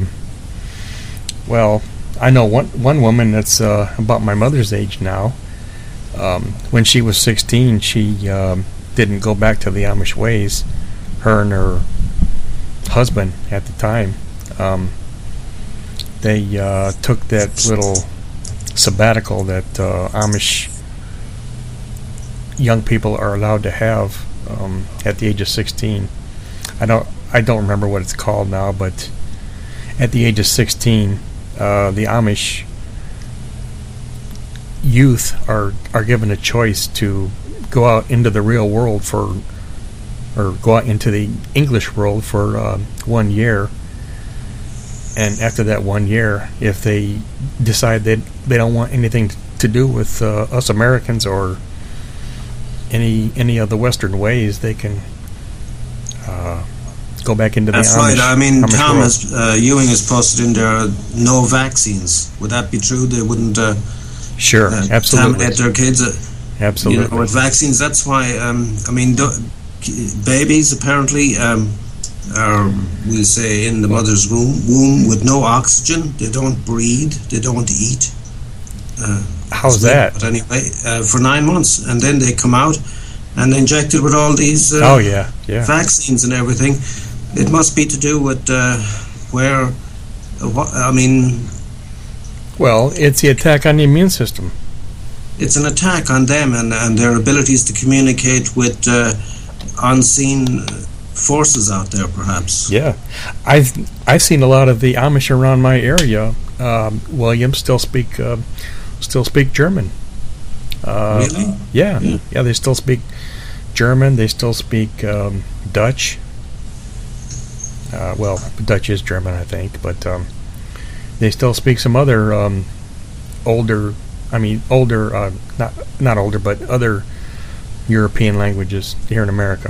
I know one woman that's about my mother's age now. When she was 16, she didn't go back to the Amish ways. Her and her husband at the time, they took that little sabbatical that Amish young people are allowed to have at the age of 16. I don't remember what it's called now, but at the age of 16, the Amish youth are given a choice to go out into the real world or go out into the English world for 1 year. And after that 1 year, if they decide that they don't want anything to do with us Americans or any of the Western ways, they can go back into the Amish. That's right. I mean, Amish Thomas world. Ewing has posted in there no vaccines. Would that be true? They wouldn't Sure, absolutely. contaminate their kids. Absolutely. You know, with vaccines, that's why. I mean, babies apparently are, we'll say, in the mother's womb with no oxygen. They don't breathe. They don't eat. How's that? But anyway, for 9 months, and then they come out and injected with all these vaccines and everything. It must be to do with where. I mean. Well, it's the attack on the immune system. It's an attack on them and their abilities to communicate with unseen forces out there, perhaps. Yeah, I've seen a lot of the Amish around my area. William still speak German. Really? Yeah. They still speak German. They still speak Dutch. Well, Dutch is German, I think, but they still speak some other older, not older, but other European languages here in America.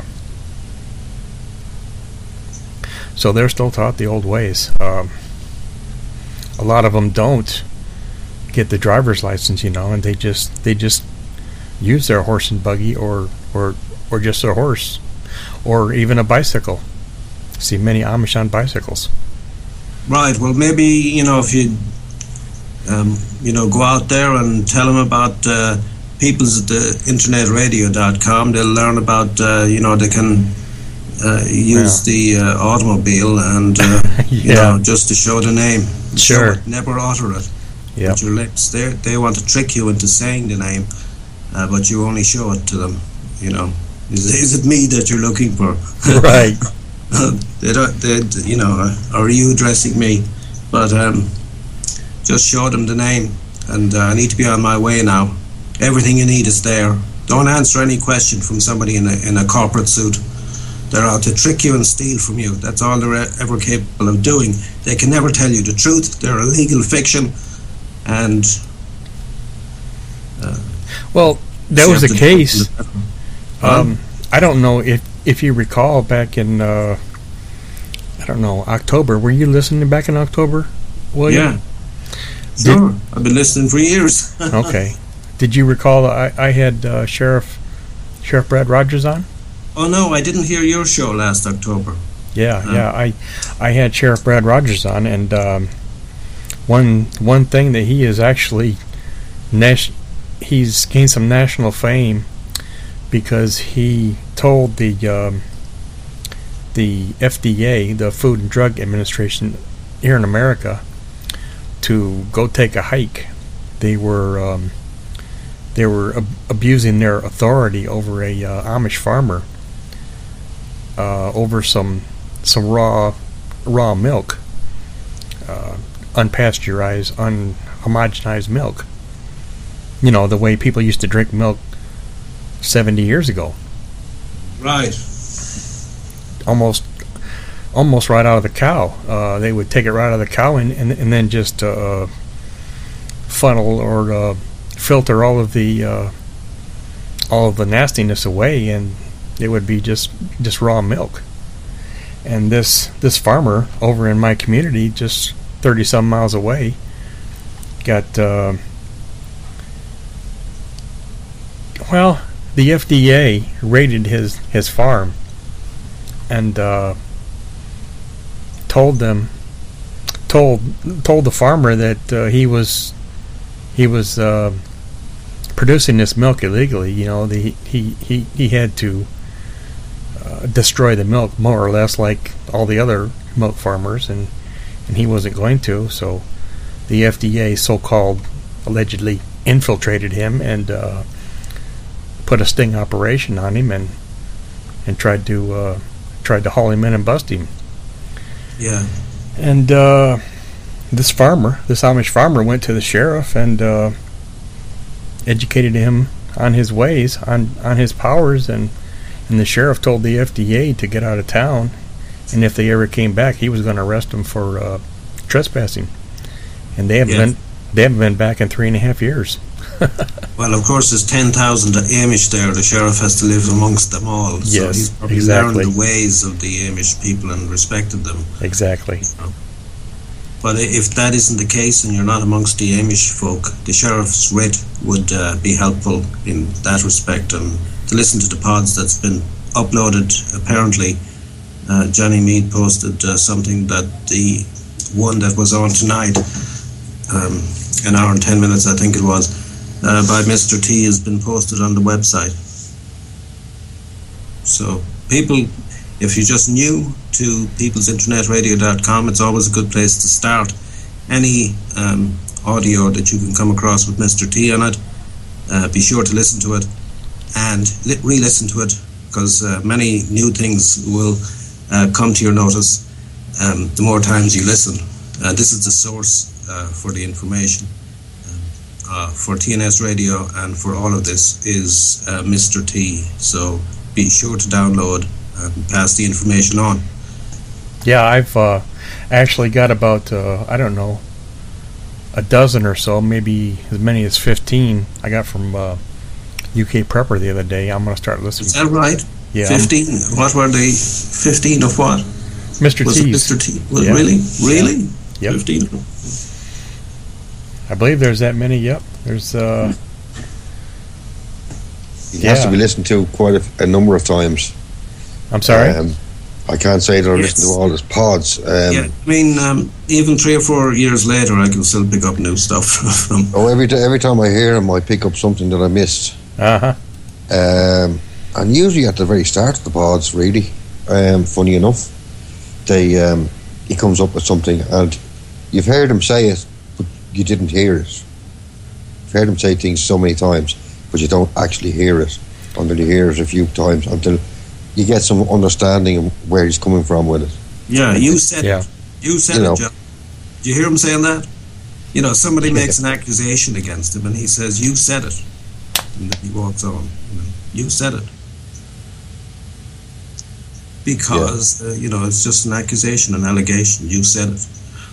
So they're still taught the old ways. A lot of them don't get the driver's license, and they just use their horse and buggy or just their horse, or even a bicycle. See many Amish on bicycles. Right. Well, maybe if you go out there and tell them about peoples at the internetradio.com, they'll learn about they can use the automobile and just to show the name. Sure. Show it, never utter it. Yeah. With your lips. They want to trick you into saying the name, but you only show it to them. Is it me that you're looking for? Right. Are you addressing me? But just show them the name, and I need to be on my way now. Everything you need is there. Don't answer any question from somebody in a corporate suit. They're out to trick you and steal from you. That's all they're ever capable of doing. They can never tell you the truth. They're a legal fiction, and well, that was the case. I don't know if you recall back in October. Were you listening back in October, William? Yeah. Sure. I've been listening for years. Okay. Did you recall I had Sheriff Brad Rogers on? Oh no, I didn't hear your show last October. Yeah. I had Sheriff Brad Rogers on, and one thing that he is actually he's gained some national fame because he told the FDA, the Food and Drug Administration here in America, to go take a hike. They were abusing their authority over a Amish farmer over some raw milk, unpasteurized, unhomogenized milk. The way people used to drink milk 70 years ago. Right. Almost right out of the cow. They would take it right out of the cow and then just funnel or filter all of the nastiness away, and it would be just raw milk. And this farmer over in my community, just 30 some miles away, got the FDA raided his farm and told the farmer that he was producing this milk illegally. He had to destroy the milk more or less like all the other milk farmers, and he wasn't going to. So the FDA so-called allegedly infiltrated him and put a sting operation on him and tried to haul him in and bust him. Yeah. And this Amish farmer, went to the sheriff and educated him on his ways, on his powers, and the sheriff told the FDA to get out of town, and if they ever came back, he was going to arrest them for trespassing. And they haven't been back in 3.5 years. Well, of course, there's 10,000 Amish there. The sheriff has to live amongst them all. Yes, so he's probably exactly. learned the ways of the Amish people and respected them. Exactly. But if that isn't the case and you're not amongst the Amish folk, the sheriff's writ would be helpful in that respect. And to listen to the pods that's been uploaded, apparently, Johnny Mead posted something that the one that was on tonight, an hour and 10 minutes, I think it was, by Mr. T has been posted on the website. So people, if you're just new to peoplesinternetradio.com, it's always a good place to start. Any audio that you can come across with Mr. T on it, be sure to listen to it and re-listen to it, because many new things will come to your notice the more times you listen. This is the source for the information. For TNS Radio and for all of this is Mr. T. So be sure to download and pass the information on. Yeah, I've actually got about, I don't know, a dozen or so, maybe as many as 15 I got from UK Prepper the other day. I'm going to start listening. Is that right? Yeah. 15? What were they? 15 of what? Mr. Was T's. it Mr. T? Well, Yeah. Really? Really? Yep. 15? I believe there's that many, yep. There's, He has to be listened to quite a number of times. I'm sorry? I can't say that I Yes. listen to all his pods. Yeah, I mean, even 3 or 4 years later, I can still pick up new stuff from. Every time I hear him, I pick up something that I missed. Uh-huh. And usually at the very start of the pods, really, funny enough, he comes up with something, and you've heard him say it, but you didn't hear it. You've heard him say things so many times, but you don't actually hear it until you hear it a few times, until you get some understanding of where he's coming from with it. Yeah, you said Yeah. it. You said You know. it, John. Do you hear him saying that? You know, somebody makes an accusation against him and he says, "You said it." And then he walks on. You said it. Because, it's just an accusation, an allegation. You said it.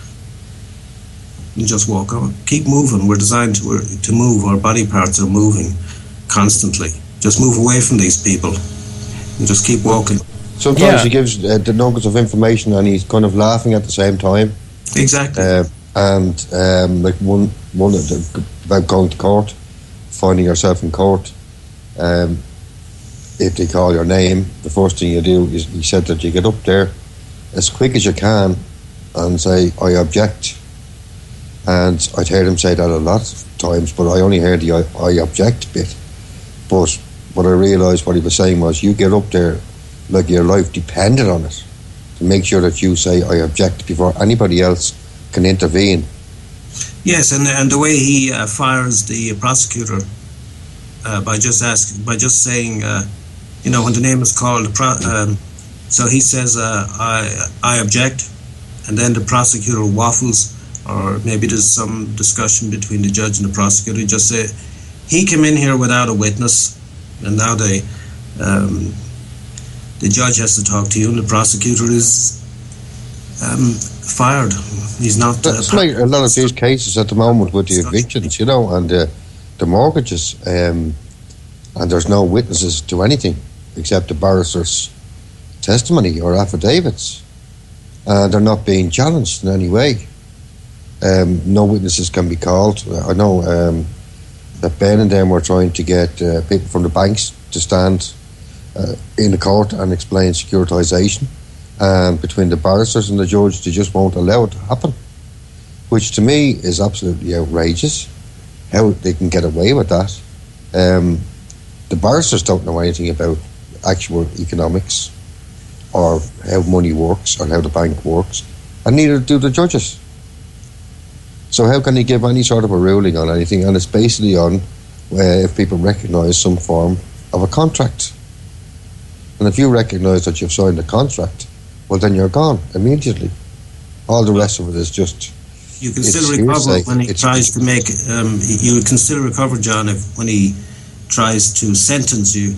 You just walk on. Keep moving. We're designed to move. Our body parts are moving constantly. Just move away from these people and just keep walking. Sometimes he gives the nuggets of information and he's kind of laughing at the same time. Exactly. Like one of the, about going to court, finding yourself in court. If they call your name, the first thing you do is, he said that you get up there as quick as you can and say, "I object." And I'd heard him say that a lot of times, but I only heard the I object bit. But what I realised what he was saying was, you get up there like your life depended on it, to make sure that you say I object before anybody else can intervene. Yes, and the way he fires the prosecutor by just saying, when the name is called, so he says, I object, and then the prosecutor waffles, or maybe there's some discussion between the judge and the prosecutor. He just say, he came in here without a witness, and now the judge has to talk to you, and the prosecutor is fired. He's not. That's like a lot of these cases at the moment with the evictions, and the mortgages, and there's no witnesses to anything except the barrister's testimony or affidavits. They're not being challenged in any way. No witnesses can be called. I know that Ben and them were trying to get people from the banks to stand in the court and explain securitisation. And between the barristers and the judge, they just won't allow it to happen, which to me is absolutely outrageous. How they can get away with that. The barristers don't know anything about actual economics or how money works or how the bank works, and neither do the judges. So how can he give any sort of a ruling on anything? And it's basically on if people recognise some form of a contract. And if you recognise that you've signed a contract, well, then you're gone immediately. All the rest of it is just... You can still recover when he tries to make... you can still recover, John, when he tries to sentence you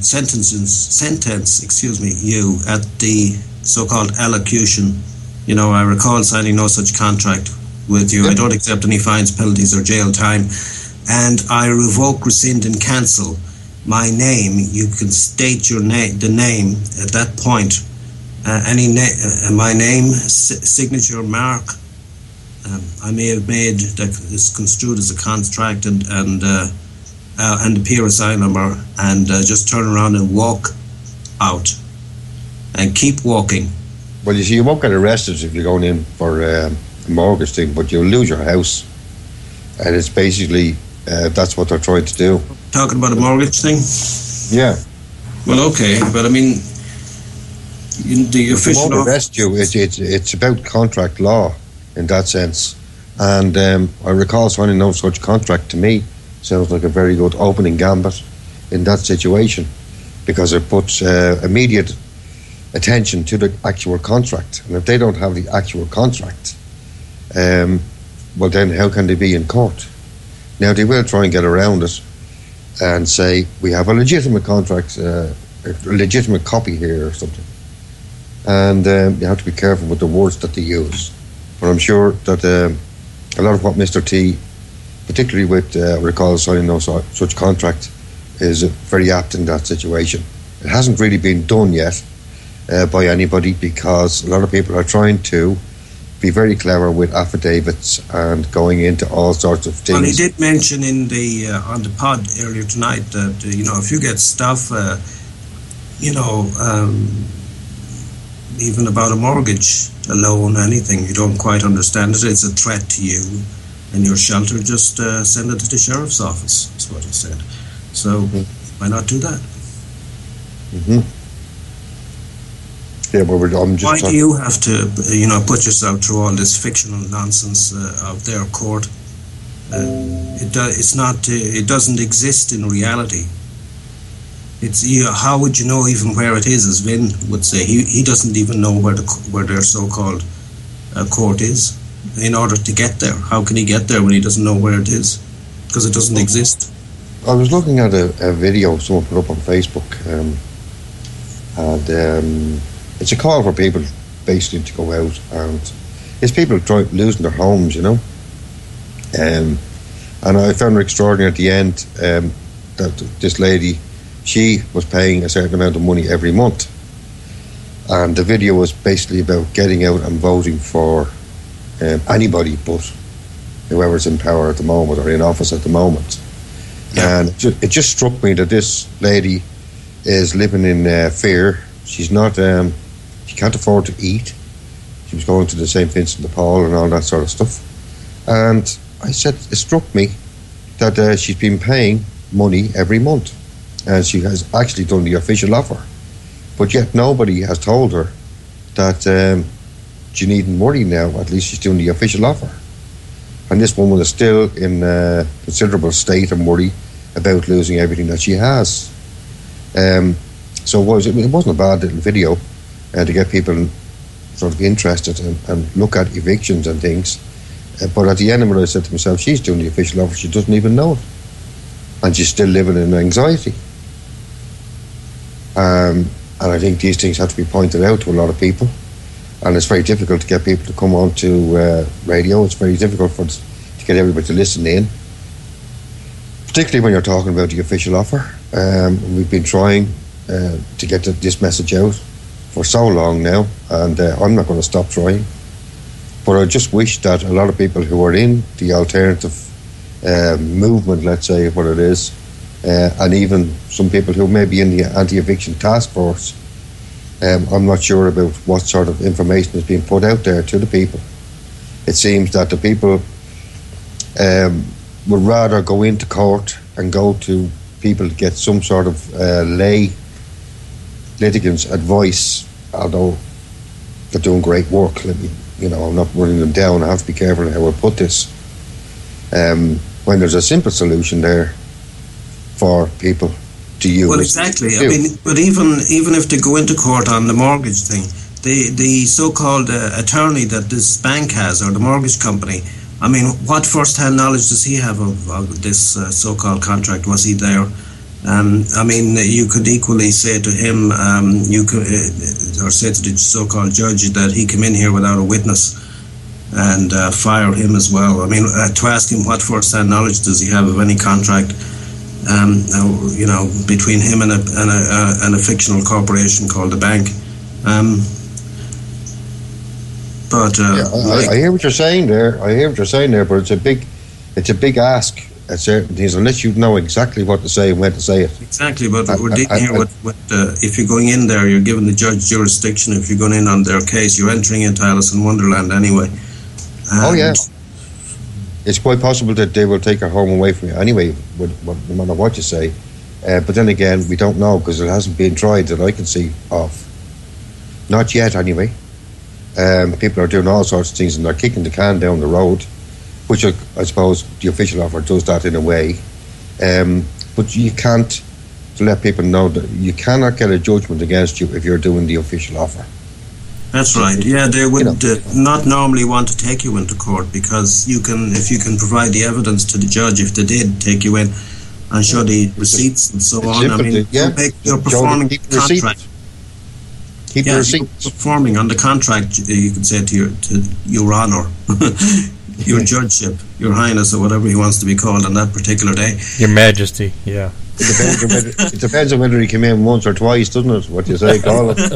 at the so-called allocution. You know, I recall signing no such contract with you. Yep. I don't accept any fines, penalties or jail time, and I revoke, rescind and cancel my name. You can state your name, the name at that point, my name, signature, mark. I may have made that is construed as a contract and the PRSI number, and just turn around and walk out and keep walking. Well, you see, you won't get arrested if you're going in for a mortgage thing, but you'll lose your house, and it's basically that's what they're trying to do. Talking about a mortgage thing? Yeah. Well, okay, but I mean, the official... They won't arrest you. It's about contract law in that sense, and I recall signing no such contract. To me, sounds like a very good opening gambit in that situation, because it puts immediate attention to the actual contract, and if they don't have the actual contract, well, then how can they be in court? Now, they will try and get around it and say, we have a legitimate contract, a legitimate copy here or something. And you have to be careful with the words that they use. But I'm sure that a lot of what Mr. T, particularly with recall signing no such contract, is very apt in that situation. It hasn't really been done yet by anybody, because a lot of people are trying to be very clever with affidavits and going into all sorts of things. Well, he did mention in the on the pod earlier tonight that if you get stuff, even about a mortgage, a loan, anything, you don't quite understand it, it's a threat to you and your shelter, just send it to the sheriff's office, is what he said. So why not do that? Yeah, but I'm just... Why do you have to, put yourself through all this fictional nonsense of their court? It's not. It doesn't exist in reality. It's how would you know even where it is? As Vin would say, he doesn't even know where their so-called court is. In order to get there, how can he get there when he doesn't know where it is? Because it doesn't exist. I was looking at a video someone put up on Facebook, and it's a call for people basically to go out, and it's people losing their homes, and I found it extraordinary at the end that this lady, she was paying a certain amount of money every month, and the video was basically about getting out and voting for anybody but whoever's in power at the moment or in office at the moment. Yeah. And it just struck me that this lady is living in fear. She's not... she can't afford to eat. She was going to the St. Vincent de Paul and all that sort of stuff. And I said, it struck me that she's been paying money every month. And she has actually done the official offer. But yet nobody has told her that she needn't worry now. At least she's doing the official offer. And this woman is still in a considerable state of worry about losing everything that she has. So it wasn't a bad little video to get people sort of interested and look at evictions and things. But at the end of it, I said to myself, she's doing the official offer, she doesn't even know it. And she's still living in anxiety. And I think these things have to be pointed out to a lot of people. And it's very difficult to get people to come on to radio. It's very difficult to get everybody to listen in. Particularly when you're talking about the official offer. We've been trying to get this message out for so long now, and I'm not going to stop trying. But I just wish that a lot of people who are in the alternative movement, let's say what it is, and even some people who may be in the anti-eviction task force, I'm not sure about what sort of information is being put out there to the people. It seems that the people would rather go into court and go to people to get some sort of lay litigants' advice, although they're doing great work. I'm not running them down. I have to be careful how I put this. when there's a simple solution there for people to use. Well, exactly. I mean, but even if they go into court on the mortgage thing, the so-called attorney that this bank has, or the mortgage company, I mean, what first-hand knowledge does he have of this so-called contract? Was he there? I mean, you could equally say to him, or say to the so-called judge that he came in here without a witness, and fire him as well. I mean, to ask him what first-hand knowledge does he have of any contract, you know, between him and a fictional corporation called the bank. I hear what you're saying there. But it's a big ask at certain things, unless you know exactly what to say and when to say it. Exactly, but we're dealing here with if you're going in there, you're giving the judge jurisdiction. If you're going in on their case, you're entering into Alice in Wonderland anyway. It's quite possible that they will take her home away from you anyway, no matter what you say. But then again, we don't know, because it hasn't been tried that I can see of. Not yet, anyway. People are doing all sorts of things, and they're kicking the can down the road, which I suppose the official offer does that in a way. But you can't, to let people know that you cannot get a judgment against you if you're doing the official offer. That's right. Yeah, they would not normally want to take you into court, because if you can provide the evidence to the judge, if they did take you in and show the receipts and so on. I mean, you're performing the contract. Keep the receipts. Performing on the contract, you could say to your Honour, your Judgeship, Your Highness, or whatever he wants to be called on that particular day. Your Majesty, yeah. It depends on whether he came in once or twice, doesn't it? What you say, call it.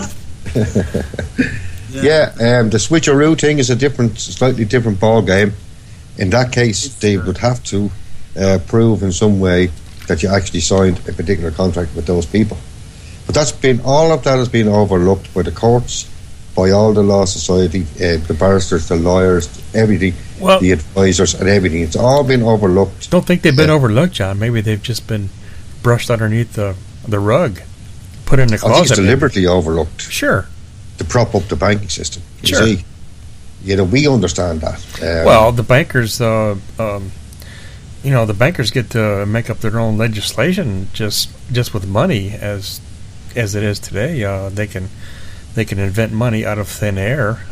The switcheroo thing is a slightly different ball game. In that case, they would have to prove in some way that you actually signed a particular contract with those people. But all of that has been overlooked by the courts, by all the law society, the barristers, the lawyers, everything, the advisors and everything. It's all been overlooked. Don't think they've been overlooked, John. Maybe they've just been brushed underneath the rug, put in the closet. I think it's deliberately overlooked. Sure. To prop up the banking system. Sure. See? You know, we understand that. The bankers, the bankers get to make up their own legislation just with money as it is today. They can invent money out of thin air.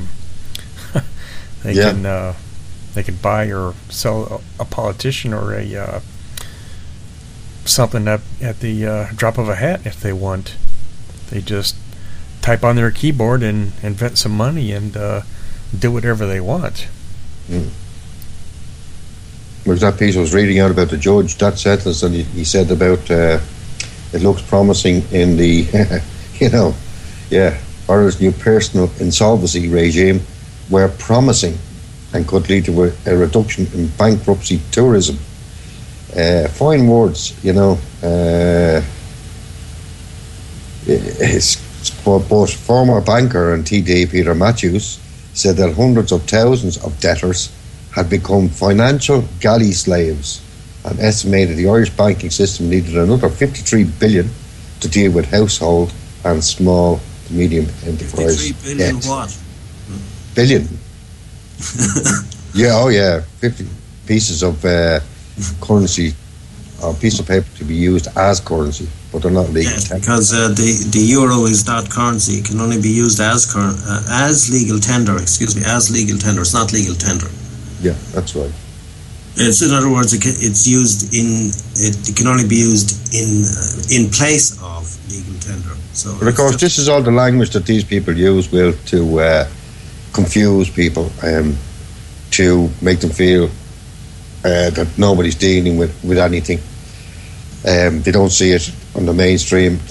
They can buy or sell a politician or a something at the drop of a hat if they want. They just type on their keyboard and invent some money and do whatever they want. There's that piece I was reading out about the judge, that sentence, and he said about it looks promising in the Ireland's new personal insolvency regime were promising and could lead to a reduction in bankruptcy tourism. Fine words, but former banker and TD Peter Matthews said that hundreds of thousands of debtors had become financial galley slaves, and estimated the Irish banking system needed another 53 billion to deal with household and small to medium enterprise 53 billion debt. What? Billion. 50 pieces of currency, or piece of paper to be used as currency, but they're not legal. Yes, because the euro is not currency; it can only be used as legal tender. As legal tender. It's not legal tender. Yeah, that's right. It's, in other words, it's used it can only be used in place of legal tender. So, but of course, this is all the language that these people use, Will, to confuse people, to make them feel that nobody's dealing with anything. They don't see it on the mainstream.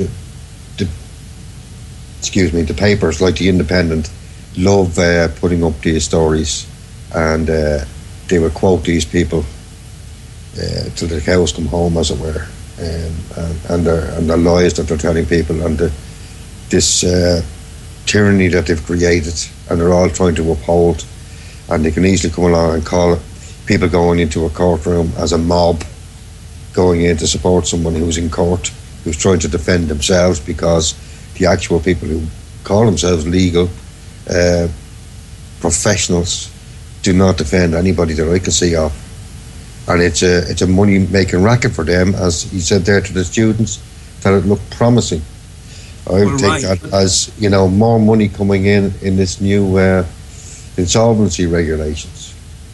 The papers like the Independent love putting up these stories, and they will quote these people till the cows come home, as it were, and the lies that they're telling people, and this tyranny that they've created, and they're all trying to uphold. And they can easily come along and call it people going into a courtroom as a mob, going in to support someone who's in court, who's trying to defend themselves, because the actual people who call themselves legal professionals do not defend anybody that I can see of. and it's a money making racket for them, as he said there to the students, that it looked promising. I would take that as, you know, more money coming in this new insolvency regulations.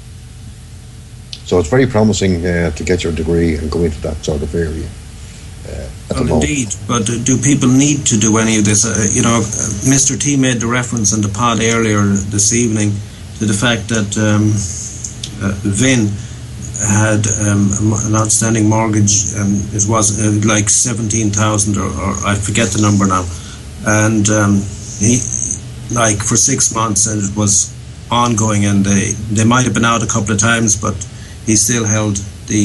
So it's very promising to get your degree and go into that sort of area. Indeed, but do people need to do any of this? Mr. T made the reference in the pod earlier this evening to the fact that Vin had an outstanding mortgage, and it was like 17,000 or I forget the number now, and he, like, for 6 months, and it was ongoing, and they might have been out a couple of times, but he still held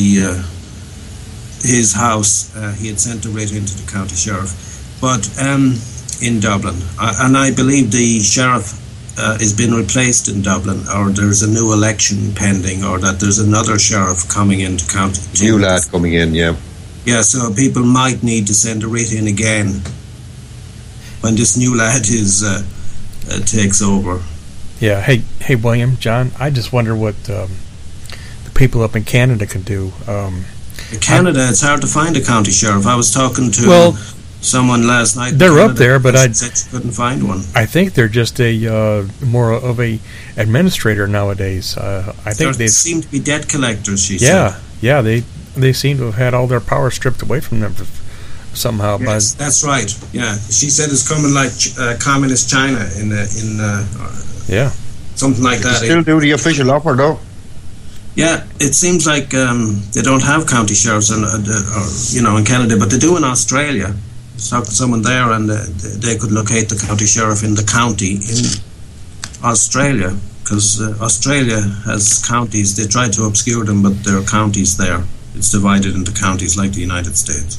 his house. He had sent a writ into the county sheriff, but in Dublin, and I believe the sheriff is being replaced in Dublin, or there's a new election pending, or that there's another sheriff coming into county. New lad coming in, yeah. Yeah, so people might need to send a writ in again when this new lad takes over. Yeah. Hey, William, John, I just wonder what the people up in Canada can do. In Canada, it's hard to find a county sheriff. I was talking to someone last night. They're up there, but I couldn't find one. I think they're just a more of a administrator nowadays. I think they seem to be debt collectors. She said. Yeah, they seem to have had all their power stripped away from them somehow. Yes, that's right. Yeah, she said it's coming like communist China in something like that. Still do the official offer though. Yeah, it seems like they don't have county sheriffs in Canada, but they do in Australia. I was talking to someone there, and they could locate the county sheriff in the county in Australia, because Australia has counties. They try to obscure them, but there are counties there. It's divided into counties like the United States.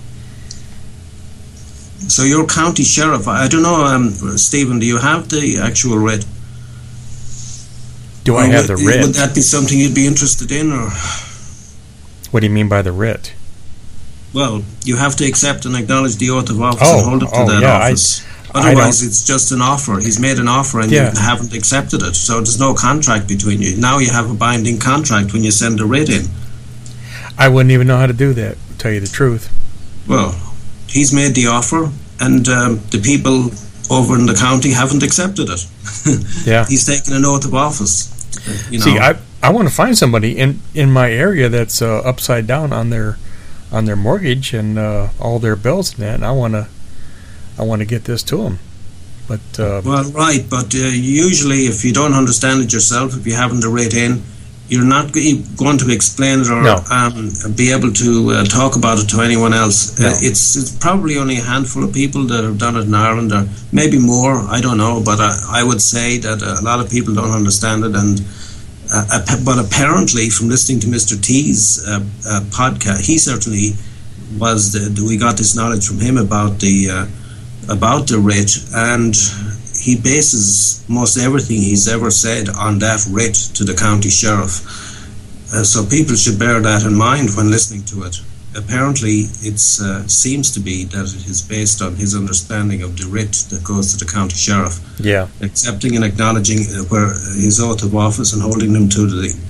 So your county sheriff, I don't know, Stephen, do you have the actual writ? Do I have the writ? Would that be something you'd be interested in, or? What do you mean by the writ? Well, you have to accept and acknowledge the oath of office and hold it to that office. Otherwise, it's just an offer. He's made an offer and you haven't accepted it. So there's no contract between you. Now you have a binding contract when you send a writ in. I wouldn't even know how to do that, to tell you the truth. Well, he's made the offer, and the people over in the county haven't accepted it. Yeah. He's taken an oath of office. See, I want to find somebody in my area that's upside down on their mortgage and all their bills and that, and I want to get this to them. But but usually if you don't understand it yourself, if you haven't a writ in, you're not going to explain it or be able to talk about it to anyone else. No. It's probably only a handful of people that have done it in Ireland, or maybe more, I don't know, but I would say that a lot of people don't understand it. And but apparently, from listening to Mr. T's podcast, he certainly was. We got this knowledge from him about the writ, and he bases most everything he's ever said on that writ to the county sheriff. So people should bear that in mind when listening to it. Apparently, it seems to be that it is based on his understanding of the writ that goes to the county sheriff. Yeah, accepting and acknowledging where his oath of office and holding them to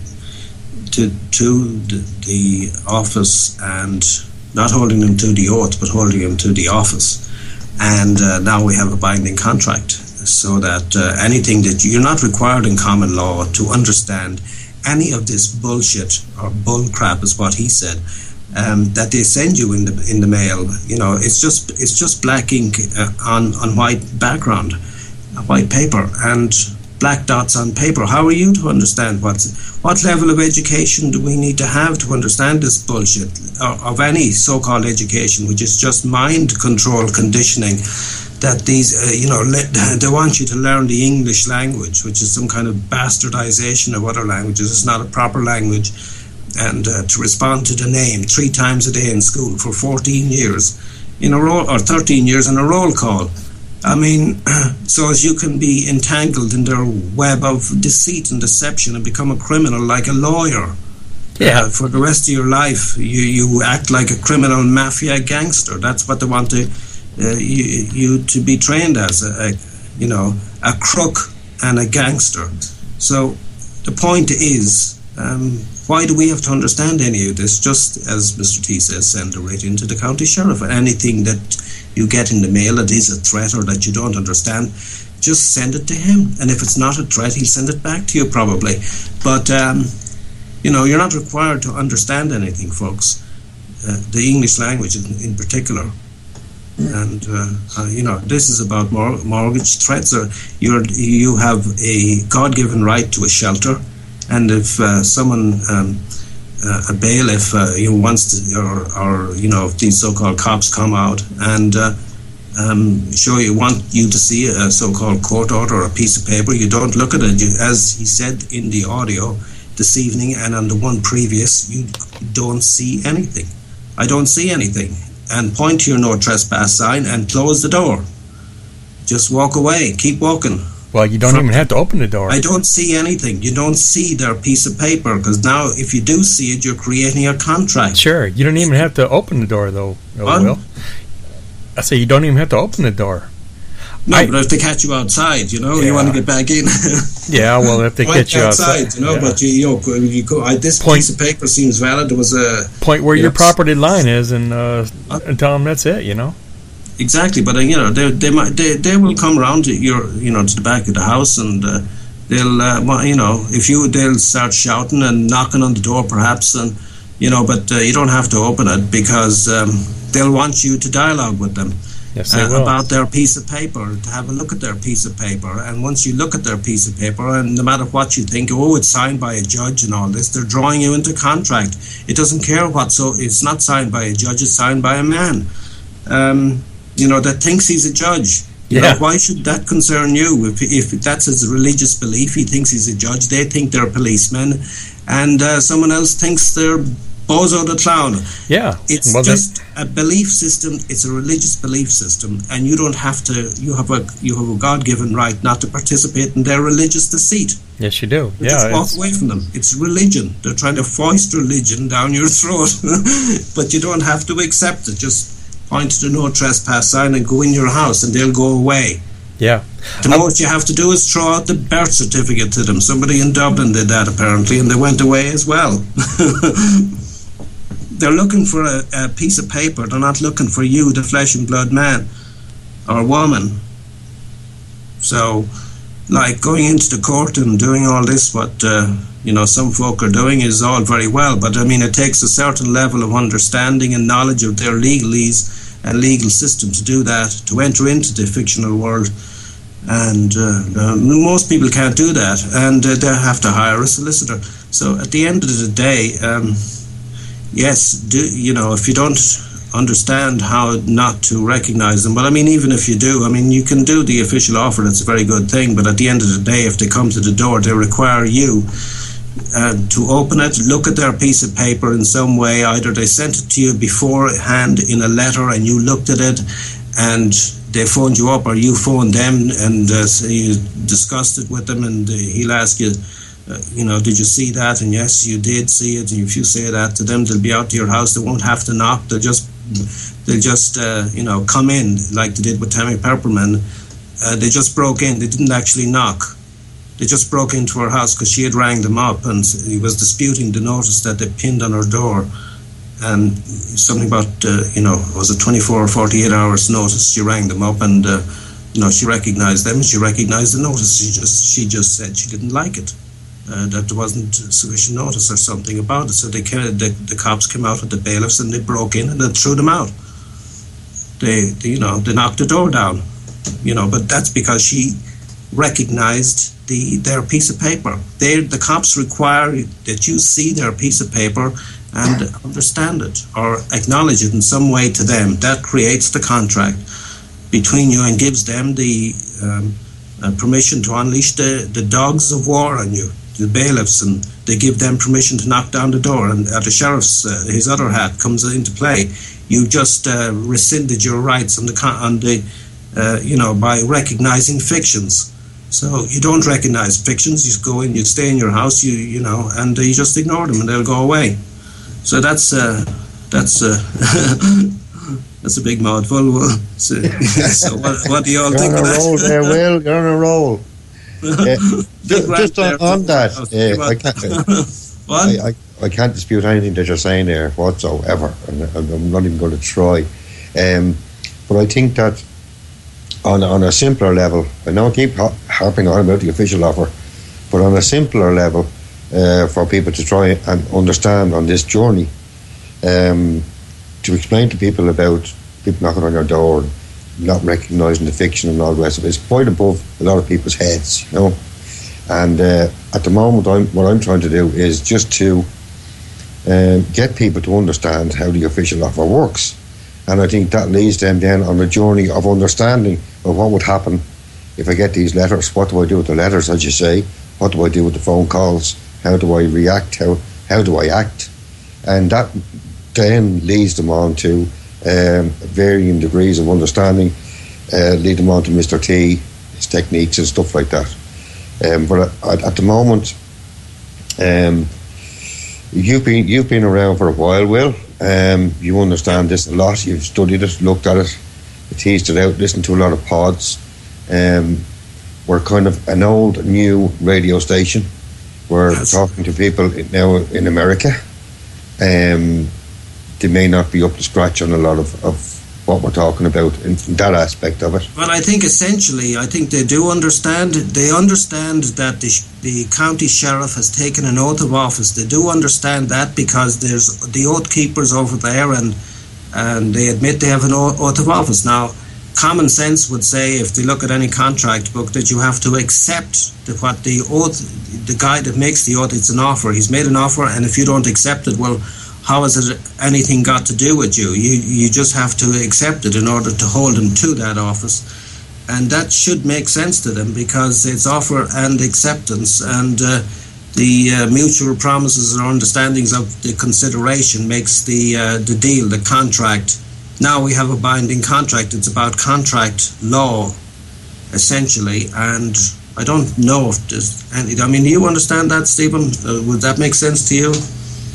the office, and not holding them to the oath, but holding them to the office. And now we have a binding contract, so that anything that you're not required in common law to understand any of this bullshit or bull crap is what he said. That they send you in the mail, it's just black ink on white background, white paper, and black dots on paper. How are you to understand what level of education do we need to have to understand this bullshit, of any so-called education, which is just mind control conditioning? That these, they want you to learn the English language, which is some kind of bastardization of other languages. It's not a proper language. And to respond to the name 3 times a day in school for 14 years in a roll, or 13 years in a roll call. I mean, so as you can be entangled in their web of deceit and deception and become a criminal like a lawyer. Yeah. For the rest of your life, you act like a criminal mafia gangster. That's what they want to you to be trained as, a crook and a gangster. So the point is, Why do we have to understand any of this? Just as Mr. T says, send it right into the county sheriff. Anything that you get in the mail that is a threat or that you don't understand, just send it to him. And if it's not a threat, he'll send it back to you probably. But, you're not required to understand anything, folks. The English language in particular. And, this is about mortgage threats. You have a God-given right to a shelter. And if someone, a bailiff, wants to, or if these so-called cops come out and want you to see a so-called court order or a piece of paper, you don't look at it. As he said in the audio this evening and on the one previous, you don't see anything. I don't see anything. And point to your no trespass sign and close the door. Just walk away. Keep walking. Well, you don't even have to open the door. I don't see anything. You don't see their piece of paper, because now if you do see it, you're creating a contract. Sure. You don't even have to open the door, though, Will. I say you don't even have to open the door. No, but if they catch you outside, you want to get back in. Yeah, well, if they catch you outside, yeah. But this piece of paper seems valid. There was a point where your property line is, and tell them that's it. Exactly, but they will come around to to the back of the house, and they'll start shouting and knocking on the door, perhaps, and but you don't have to open it, because they'll want you to dialogue with them. Yes, they will. About their piece of paper, to have a look at their piece of paper. And once you look at their piece of paper, and no matter what you think, it's signed by a judge and all this, they're drawing you into contract. It doesn't care it's not signed by a judge, it's signed by a man, that thinks he's a judge. Why should that concern you? If that's his religious belief, he thinks he's a judge, they think they're policemen, and someone else thinks they're Bozo the Clown. Yeah. It's just a belief system. It's a religious belief system, and you don't have to. You have a God-given right not to participate in their religious deceit. Yes, you do. Just walk away from them. It's religion. They're trying to foist religion down your throat, but you don't have to accept it. Just point to the no trespass sign and go in your house, and they'll go away. Yeah. The most you have to do is throw out the birth certificate to them. Somebody in Dublin did that apparently, and they went away as well. They're looking for a piece of paper. They're not looking for you, the flesh and blood man or woman. So, like, going into the court and doing all this, what some folk are doing, is all very well. But I mean, it takes a certain level of understanding and knowledge of their legalese and legal system to do that, to enter into the fictional world. And most people can't do that, and they have to hire a solicitor. So at the end of the day, yes, if you don't understand how not to recognize them, but I mean, even if you do, I mean, you can do the official offer, that's a very good thing, but at the end of the day, if they come to the door, they require you to open it, look at their piece of paper in some way. Either they sent it to you beforehand in a letter and you looked at it and they phoned you up, or you phoned them and you discussed it with them, and he'll ask you, did you see that? And yes, you did see it. And if you say that to them, they'll be out to your house. They won't have to knock. They'll just come in, like they did with Tammy Pepperman. They just broke in. They didn't actually knock. They just broke into her house because she had rang them up, and he was disputing the notice that they pinned on her door. And something about, was it 24 or 48 hours notice? She rang them up, and she recognized them. She recognized the notice. She just said she didn't like it. That there wasn't sufficient notice or something about it. So the cops came out with the bailiffs and they broke in and they threw them out. They knocked the door down, but that's because she recognized their piece of paper. The cops require that you see their piece of paper and understand it or acknowledge it in some way to them. That creates the contract between you and gives them the permission to unleash the dogs of war on you, the bailiffs, and they give them permission to knock down the door. And the sheriff's his other hat comes into play. You just rescinded your rights by recognizing fictions. So you don't recognize fictions. You go in, you stay in your house, and you just ignore them, and they'll go away. So that's a big mouthful. So what do you all think of that? Roll there, Will. You're on a roll. Just on that, Well, I can't dispute anything that you're saying there whatsoever, and I'm not even going to try. But I think that on a simpler level, I know I keep harping on about the official offer, but on a simpler level, for people to try and understand on this journey, to explain to people about people knocking on your door and not recognising the fiction and all the rest of it, it's quite above a lot of people's heads, you know. And at the moment, what I'm trying to do is just to get people to understand how the official offer works. And I think that leads them then on a journey of understanding of what would happen if I get these letters. What do I do with the letters, as you say? What do I do with the phone calls? How do I react? How do I act? And that then leads them on to varying degrees of understanding, lead them on to Mr. T, his techniques and stuff like that. But at the moment, you've been around for a while, Will. You understand this a lot. You've studied it, looked at it, teased it out, listened to a lot of pods. We're kind of an old, new radio station. We're talking to people now in America. They may not be up to scratch on a lot of what we're talking about in that aspect of it. Well, I think essentially, they do understand. They understand that the county sheriff has taken an oath of office. They do understand that because there's the oath keepers over there, and they admit they have an oath of office. Now, common sense would say, if they look at any contract book, that you have to accept what the oath, the guy that makes the oath, it's an offer. He's made an offer, and if you don't accept it, well, how has it anything got to do with you? You just have to accept it in order to hold him to that office. And that should make sense to them, because it's offer and acceptance, and the mutual promises or understandings of the consideration makes the deal, the contract. Now we have a binding contract. It's about contract law, essentially, and I don't know if there's any... I mean, do you understand that, Stephen? Would that make sense to you?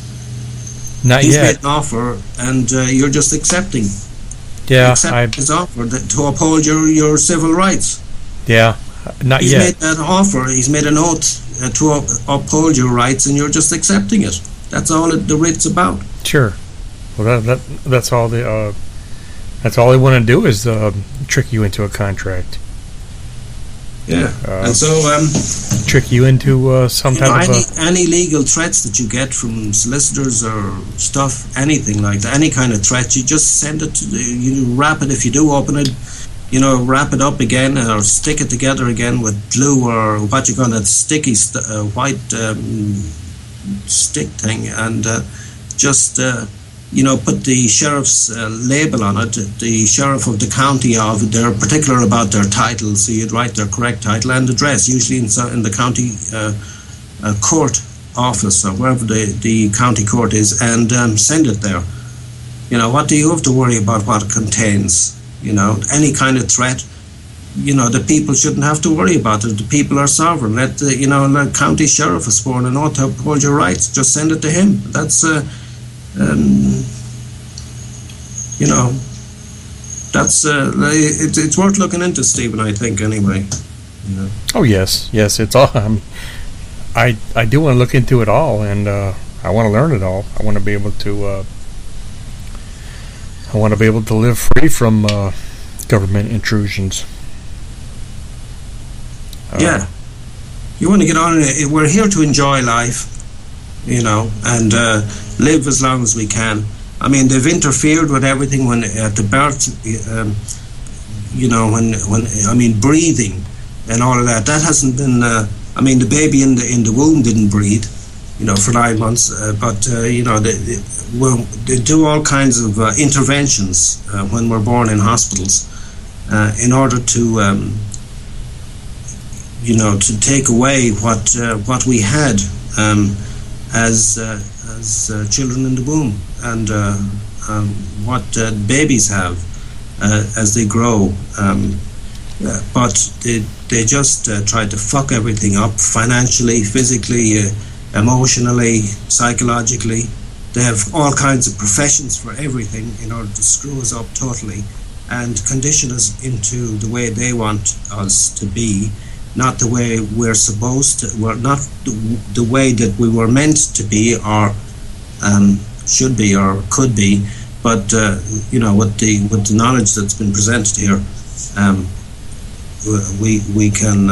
Not He's yet. made an offer, and you're just accepting. Yeah, accept his offer to uphold your civil rights. Yeah, not He's yet. made that offer. He's made an oath to uphold your rights, and you're just accepting it. That's all the writ's about. Sure. Well, that's all the that's all they want to do is trick you into a contract. Yeah, and so trick you into some type of any legal threats that you get from solicitors or stuff, anything like that, any kind of threat, you just send it to you wrap it, if you do open it, wrap it up again or stick it together again with glue or what you call that sticky white stick thing, and just put the sheriff's label on it, the sheriff of the county of, they're particular about their title, so you'd write their correct title and address, usually in the county court office or wherever the county court is, and send it there. What do you have to worry about what it contains? Any kind of threat, the people shouldn't have to worry about it. The people are sovereign. Let the county sheriff has sworn an oath to uphold your rights. Just send it to him. That's that's it's worth looking into, Stephen, I think, anyway. Oh yes, it's all. I do want to look into it all, and I want to learn it all. I want to be able to live free from government intrusions. Yeah, you want to get on it. We're here to enjoy life, and live as long as we can. I mean, they've interfered with everything when at the birth, when breathing and all of that. That hasn't been. The baby in the womb didn't breathe, for 9 months. But they do all kinds of interventions when we're born in hospitals in order to to take away what we had as children in the womb, and what babies have as they grow. But they just try to fuck everything up financially, physically, emotionally, psychologically. They have all kinds of professions for everything in order to screw us up totally and condition us into the way they want us to be. not the way we're supposed to, we're not the way that we were meant to be, or should be, or could be. But you know, with the knowledge that's been presented here, we can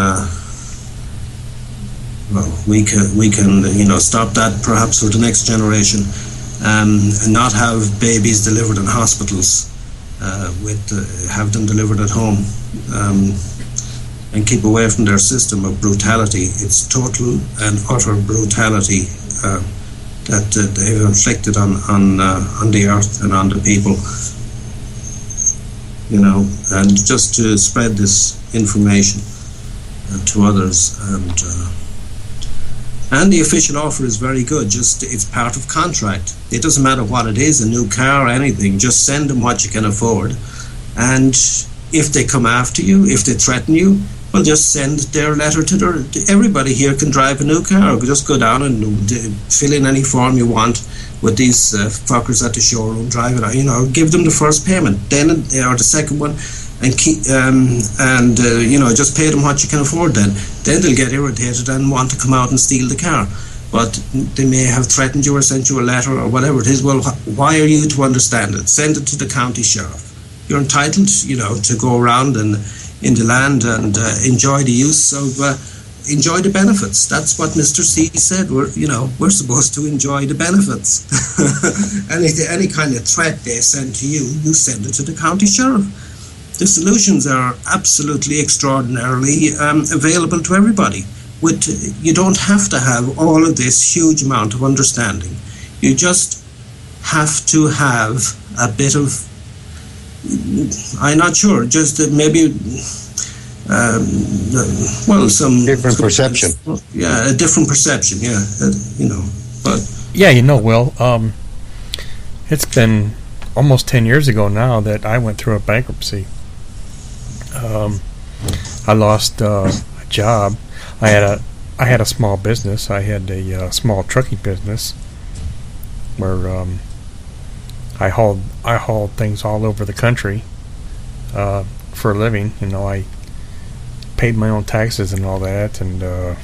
stop that perhaps for the next generation, and not have babies delivered in hospitals, have them delivered at home, and keep away from their system of brutality. It's total and utter brutality that they've inflicted on the earth and on the people. You know, and just to spread this information to others, and the official offer is very good. Just, it's part of contract. It doesn't matter what it is, a new car or anything. Just send them what you can afford, and if they come after you, if they threaten you, well, just send their letter to everybody here can drive a new car. Just go down and fill in any form you want with these fuckers at the showroom, drive it out. You know, give them the first payment, then or the second one, and keep you know, just pay them what you can afford. Then they'll get irritated and want to come out and steal the car. But they may have threatened you or sent you a letter or whatever it is. Well, why are you to understand it? Send it to the county sheriff. You're entitled, you know, to go around and in the land and enjoy the use of, enjoy the benefits. That's what Mr. C said. We're supposed to enjoy the benefits. any kind of threat they send to you, you send it to the county sheriff. The solutions are absolutely extraordinarily available to everybody. You don't have to have all of this huge amount of understanding. You just have to have a bit of, I'm not sure, just maybe, some different perception. Yeah, a different perception. Yeah, you know, but yeah, you know, Will. It's been almost 10 years ago now that I went through a bankruptcy. I lost a job. I had a small business. I had a small trucking business where I hauled things all over the country for a living. You know, I paid my own taxes and all that, and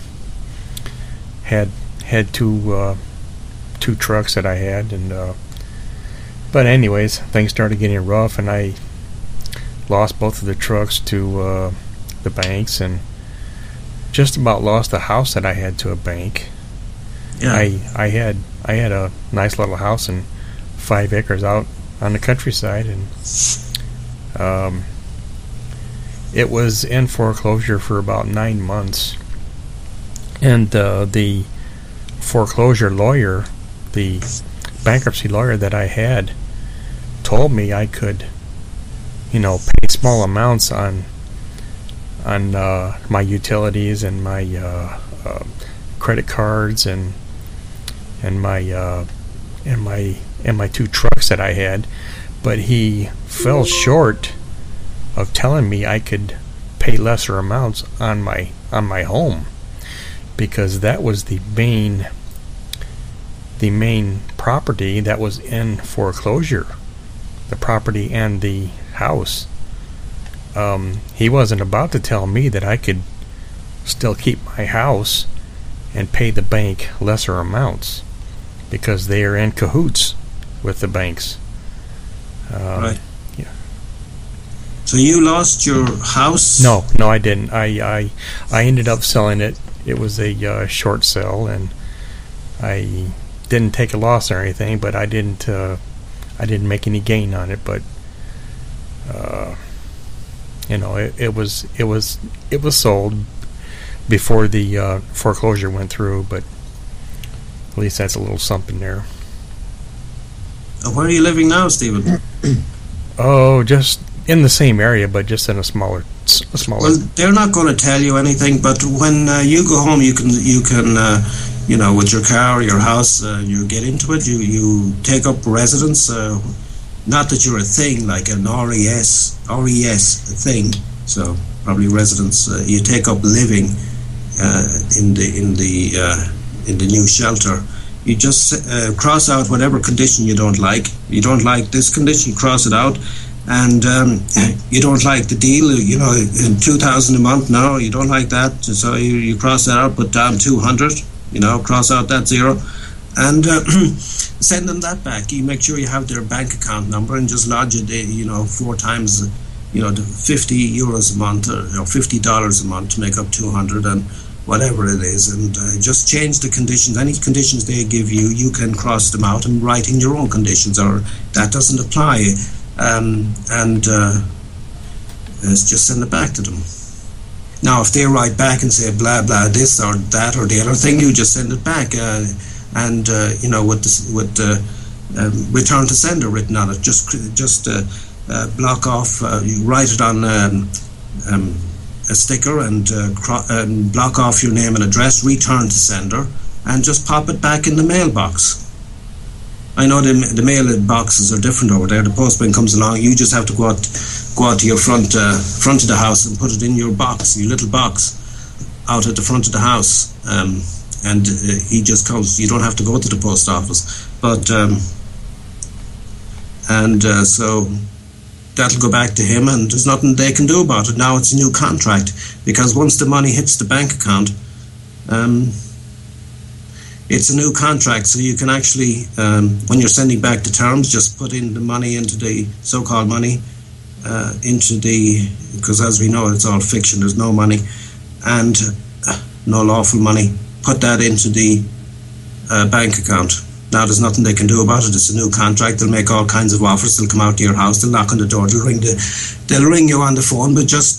had two trucks that I had, and but anyways, things started getting rough, and I lost both of the trucks to the banks, and just about lost the house that I had to a bank. Yeah. I had a nice little house and 5 acres out on the countryside, and it was in foreclosure for about 9 months. And the foreclosure lawyer, the bankruptcy lawyer that I had, told me I could, you know, pay small amounts on my utilities and my credit cards and my 2 trucks that I had, but he fell short of telling me I could pay lesser amounts on my home, because that was the main property that was in foreclosure, the property and the house. He wasn't about to tell me that I could still keep my house and pay the bank lesser amounts, because they are in cahoots with the banks. Right. Yeah. So you lost your house? No, I didn't. I ended up selling it. It was a short sale, and I didn't take a loss or anything. But I didn't make any gain on it. But you know, it was sold before the foreclosure went through. But at least that's a little something there. Where are you living now, Stephen? Oh, just in the same area, but just in a smaller. Well, they're not going to tell you anything, but when you go home, you can you know, with your car or your house, you get into it. You take up residence. Not that you're a thing like an RES thing. So probably residence. You take up living in the new shelter. You just cross out whatever condition you don't like. You don't like this condition, cross it out, and you don't like the deal, you know, in 2,000 a month, no, you don't like that, so you cross that out, put down 200, you know, cross out that zero, and send them that back. You make sure you have their bank account number and just lodge it, you know, 4 times, you know, 50 euros a month or $50 a month to make up 200 and whatever it is, and just change the conditions. Any conditions they give you, you can cross them out and write in your own conditions, or that doesn't apply, just send it back to them. Now, if they write back and say blah blah this or that or the other thing, you just send it back, you know, with return to sender written on it. Just block off. You write it on a sticker and block off your name and address, return to sender, and just pop it back in the mailbox. I know the mail boxes are different over there. The postman comes along, you just have to go out to your front of the house and put it in your box, your little box, out at the front of the house, and he just comes. You don't have to go to the post office, but so that'll go back to him, and there's nothing they can do about it. Now it's a new contract, because once the money hits the bank account, it's a new contract, so you can actually, when you're sending back the terms, just put in the money into the so-called money, because as we know, it's all fiction, there's no money, and no lawful money. Put that into the bank account. Now there's nothing they can do about it. It's a new contract. They'll make all kinds of offers. They'll come out to your house. They'll knock on the door. They'll ring you on the phone. But just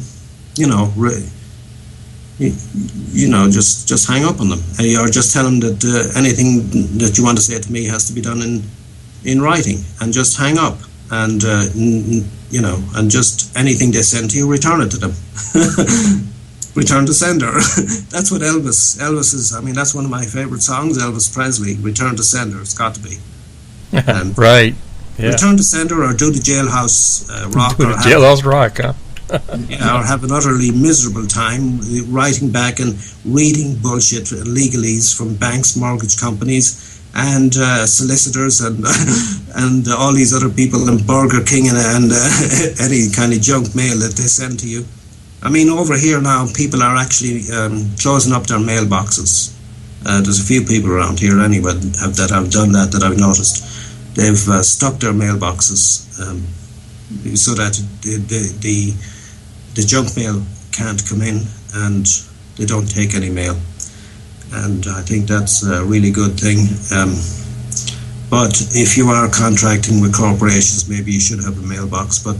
just hang up on them, or just tell them that anything that you want to say to me has to be done in writing, and just hang up. And and just anything they send to you, return it to them. Return to sender. That's what Elvis is. I mean, that's one of my favorite songs, Elvis Presley. Return to sender. It's got to be. Right. Yeah. Return to sender, or do the jailhouse rock. Do the jailhouse rock, huh? Or have an utterly miserable time writing back and reading bullshit legalese from banks, mortgage companies, and solicitors, and all these other people, and Burger King, and any kind of junk mail that they send to you. I mean, over here now, people are actually closing up their mailboxes. There's a few people around here anyway that have done that I've noticed. They've stuck their mailboxes so that the junk mail can't come in, and they don't take any mail. And I think that's a really good thing. But if you are contracting with corporations, maybe you should have a mailbox. But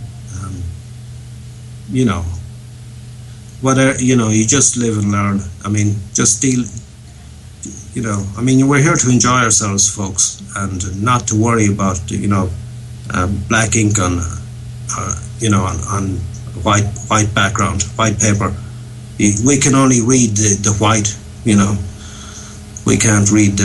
whatever, you just live and learn. I mean, just deal. I mean, we're here to enjoy ourselves, folks, and not to worry about black ink on white background, white paper. We can only read the white. We can't read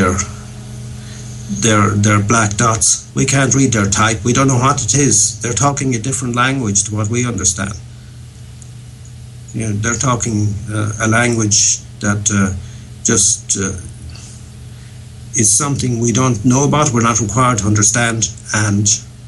their black dots. We can't read their type. We don't know what it is. They're talking a different language to what we understand. They're talking a language that just is something we don't know about. We're not required to understand, and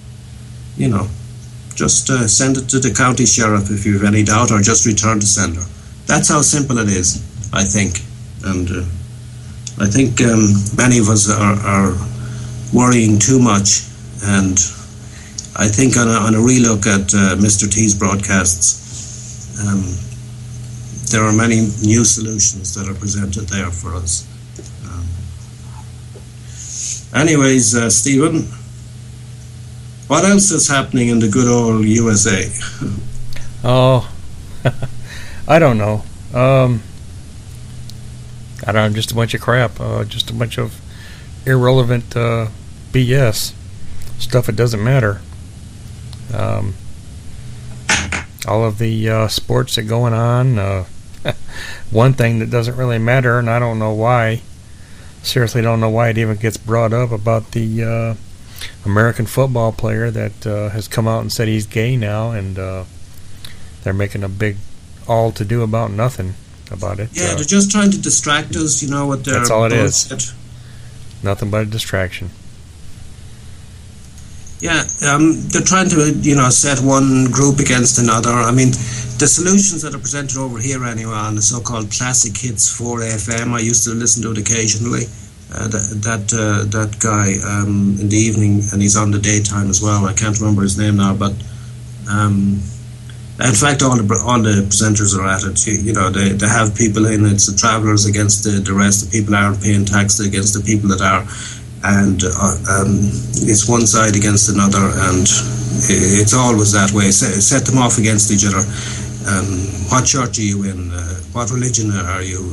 just send it to the county sheriff if you have any doubt, or just return to sender. That's how simple it is, I think. And I think many of us are worrying too much, and I think on a relook at Mr. T's broadcasts, there are many new solutions that are presented there for us. Anyways, Stephen, what else is happening in the good old USA? Oh, I don't know. I don't know, just a bunch of crap. Just a bunch of irrelevant BS. Stuff that doesn't matter. All of the sports that are going on. One thing that doesn't really matter, and I don't know why. Seriously, don't know why it even gets brought up, about the American football player that has come out and said he's gay now, and they're making a big all-to-do about nothing about it. Yeah, they're just trying to distract us, with their that's all it bullshit. is. Nothing but a distraction. Yeah, they're trying to, set one group against another. I mean, the solutions that are presented over here anyway on the so-called Classic Hits 4FM, I used to listen to it occasionally. That guy in the evening, and he's on the daytime as well. I can't remember his name now, but in fact, all the presenters are at it. They have people in. It's the travellers against the rest. The people aren't paying tax against the people that are. And it's one side against another, and it's always that way. Set them off against each other. What church are you in? What religion are you?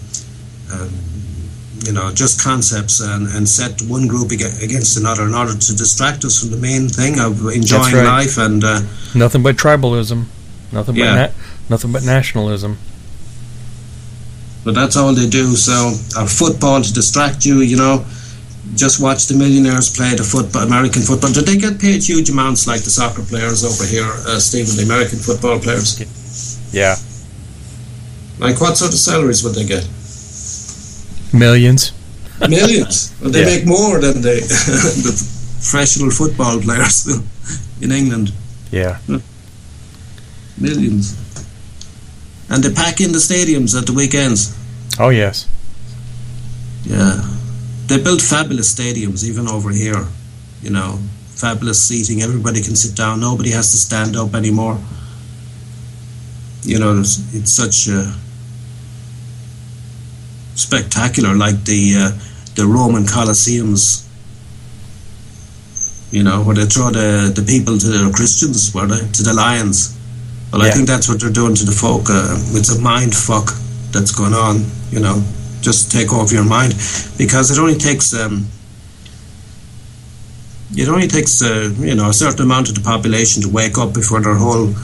Just concepts, and set one group against another in order to distract us from the main thing of enjoying life. And nothing but tribalism, nothing but nationalism. But that's all they do. So, football to distract you, Just watch the millionaires play the American football. Did they get paid huge amounts like the soccer players over here, Stephen, the American football players? Yeah. Like what sort of salaries would they get? Millions. Millions? Well, they make more than the professional football players in England. Yeah. Millions. And they pack in the stadiums at the weekends. Oh, yes. Yeah. They built fabulous stadiums, even over here. Fabulous seating. Everybody can sit down. Nobody has to stand up anymore. It's such spectacular, like the Roman Colosseums. Where they throw the people to the Christians, to the lions. Well, I think that's what they're doing to the folk. It's a mind fuck that's going on. Just take over your mind, because it only takes a certain amount of the population to wake up before their whole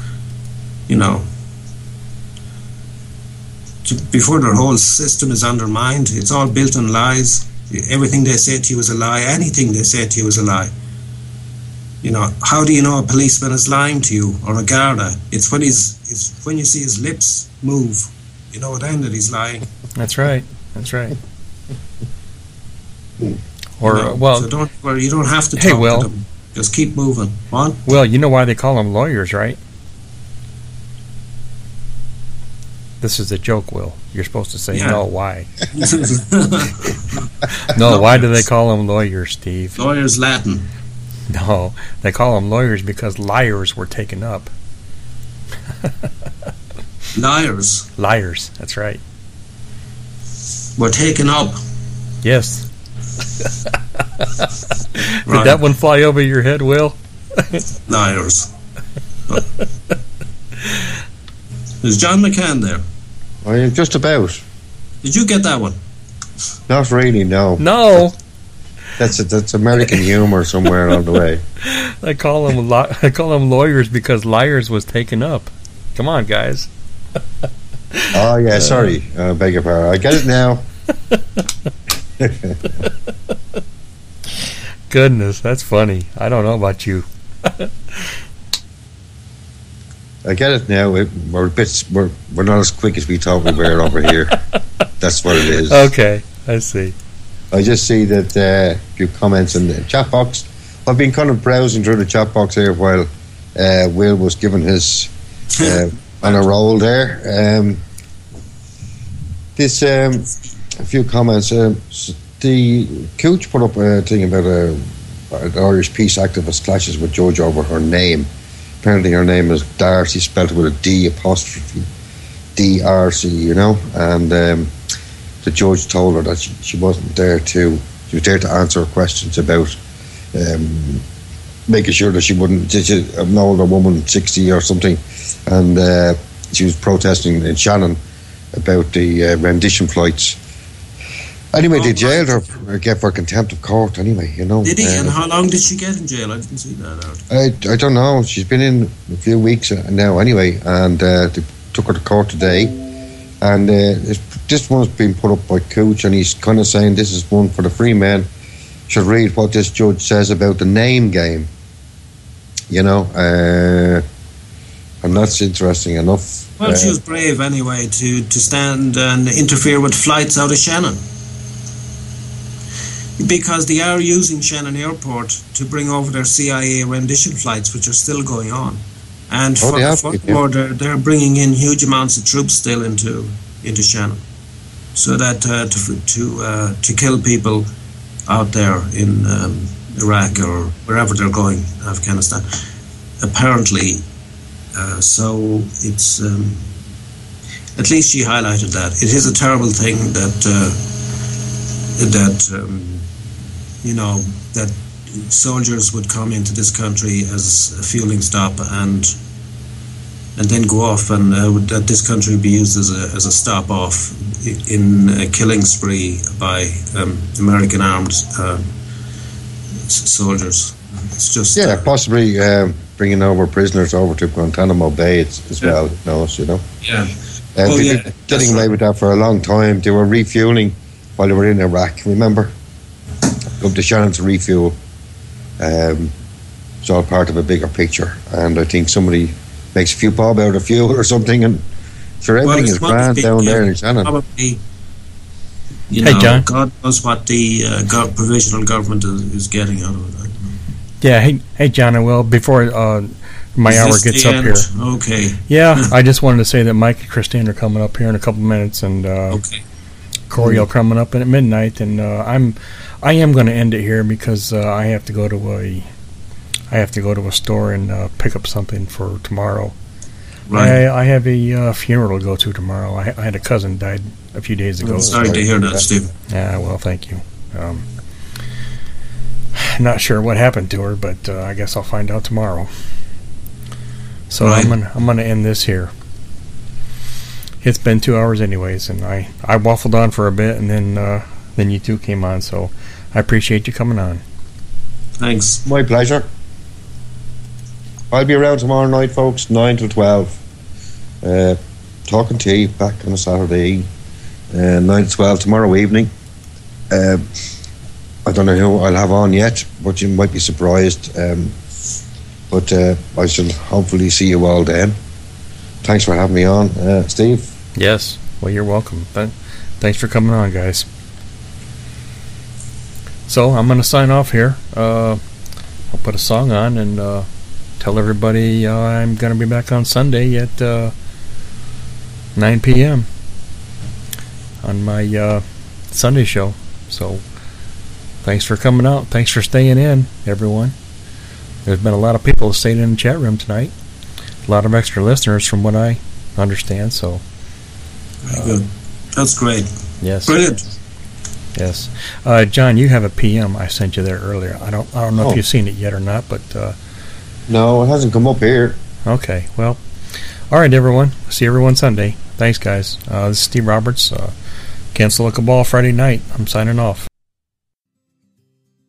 before their whole system is undermined. It's all built on lies. Everything they say to you is a lie. Anything they say to you is a lie. How do you know a policeman is lying to you, or a Garda? It's when you see his lips move, then that he's lying. That's right. So you don't have to talk to them. Just keep moving. On. Well, you know why they call them lawyers, right? This is a joke, Will. You're supposed to say no. Why? No. Why do they call them lawyers, Steve? Lawyers Latin. No, they call them lawyers because liars were taken up. Liars. That's right. Were taken up. Yes. Did that one fly over your head, Will? Liars. Is John McCann there? I am just about. Did you get that one? Not really, no. No. That's American humor somewhere along the way. I call them lawyers because liars was taken up. Come on, guys. Oh yeah, sorry. Beg your pardon. I get it now. Goodness, that's funny. I don't know about you. I get it now. We're not as quick as we thought we were over here. That's what it is. Okay, I see. I just see that a few comments in the chat box. I've been kind of browsing through the chat box here while Will was giving his on a roll there. A few comments. The Cooch put up a thing about an Irish peace activist clashes with judge over her name. Apparently her name is Darcy, spelled with a D apostrophe DRC, and the judge told her that she wasn't there she was there to answer questions about making sure that she wouldn't, an older woman, 60 or something, and she was protesting in Shannon about the rendition flights. Anyway, they jailed her for contempt of court anyway, Did he? And how long did she get in jail? I didn't see that out. I don't know. She's been in a few weeks now anyway, and they took her to court today. And this one's been put up by Cooch, and he's kind of saying this is one for the free men. Should read what this judge says about the name game. And that's interesting enough. Well, she was brave anyway to stand and interfere with flights out of Shannon. Because they are using Shannon Airport to bring over their CIA rendition flights, which are still going on. And furthermore, they're bringing in huge amounts of troops still into Shannon, so that to kill people out there in Iraq or wherever they're going, Afghanistan. Apparently, so it's at least she highlighted that it is a terrible thing that that soldiers would come into this country as a fueling stop and then go off, and that this country would be used as a stop off in a killing spree by American armed soldiers. It's just possibly bringing over prisoners over to Guantanamo Bay as well. Yeah. Getting away with that for a long time. They were refueling while they were in Iraq. Remember, up to Shannon to refuel. It's all part of a bigger picture, and I think somebody makes a few bob out of fuel or something, and everything is grand down there in Shannon. Probably, hey, John. God knows what the provisional government is getting out of it. Yeah, hey, John and Will, before my hour gets up here. Okay. Yeah, I just wanted to say that Mike and Christine are coming up here in a couple minutes, and Corey are coming up at midnight, and I am going to end it here because I have to go to a store and pick up something for tomorrow. Right. I have a funeral to go to tomorrow. I had a cousin died a few days ago. I'm sorry to hear that, Steve. Yeah, well, thank you. Not sure what happened to her, but I guess I'll find out tomorrow. So right. I'm gonna end this here. It's been 2 hours anyways, and I waffled on for a bit, and then you two came on, so I appreciate you coming on. Thanks. My pleasure. I'll be around tomorrow night, folks, 9 to 12. Talking to you back on a Saturday, 9 to 12 tomorrow evening. I don't know who I'll have on yet, but you might be surprised. But I shall hopefully see you all then. Thanks for having me on, Steve. Yes, well, you're welcome. Thanks for coming on, guys. So I'm going to sign off here. I'll put a song on and tell everybody I'm going to be back on Sunday at 9 p.m. on my Sunday show. So thanks for coming out. Thanks for staying in, everyone. There's been a lot of people staying in the chat room tonight. A lot of extra listeners from what I understand. So very good. That's great. Yes. Brilliant. Yes. John, you have a PM I sent you there earlier. I don't know if you've seen it yet or not, but no, it hasn't come up here. Okay. Well, all right, everyone. See everyone Sunday. Thanks, guys. This is Steve Roberts. Cancel like a ball Friday night. I'm signing off.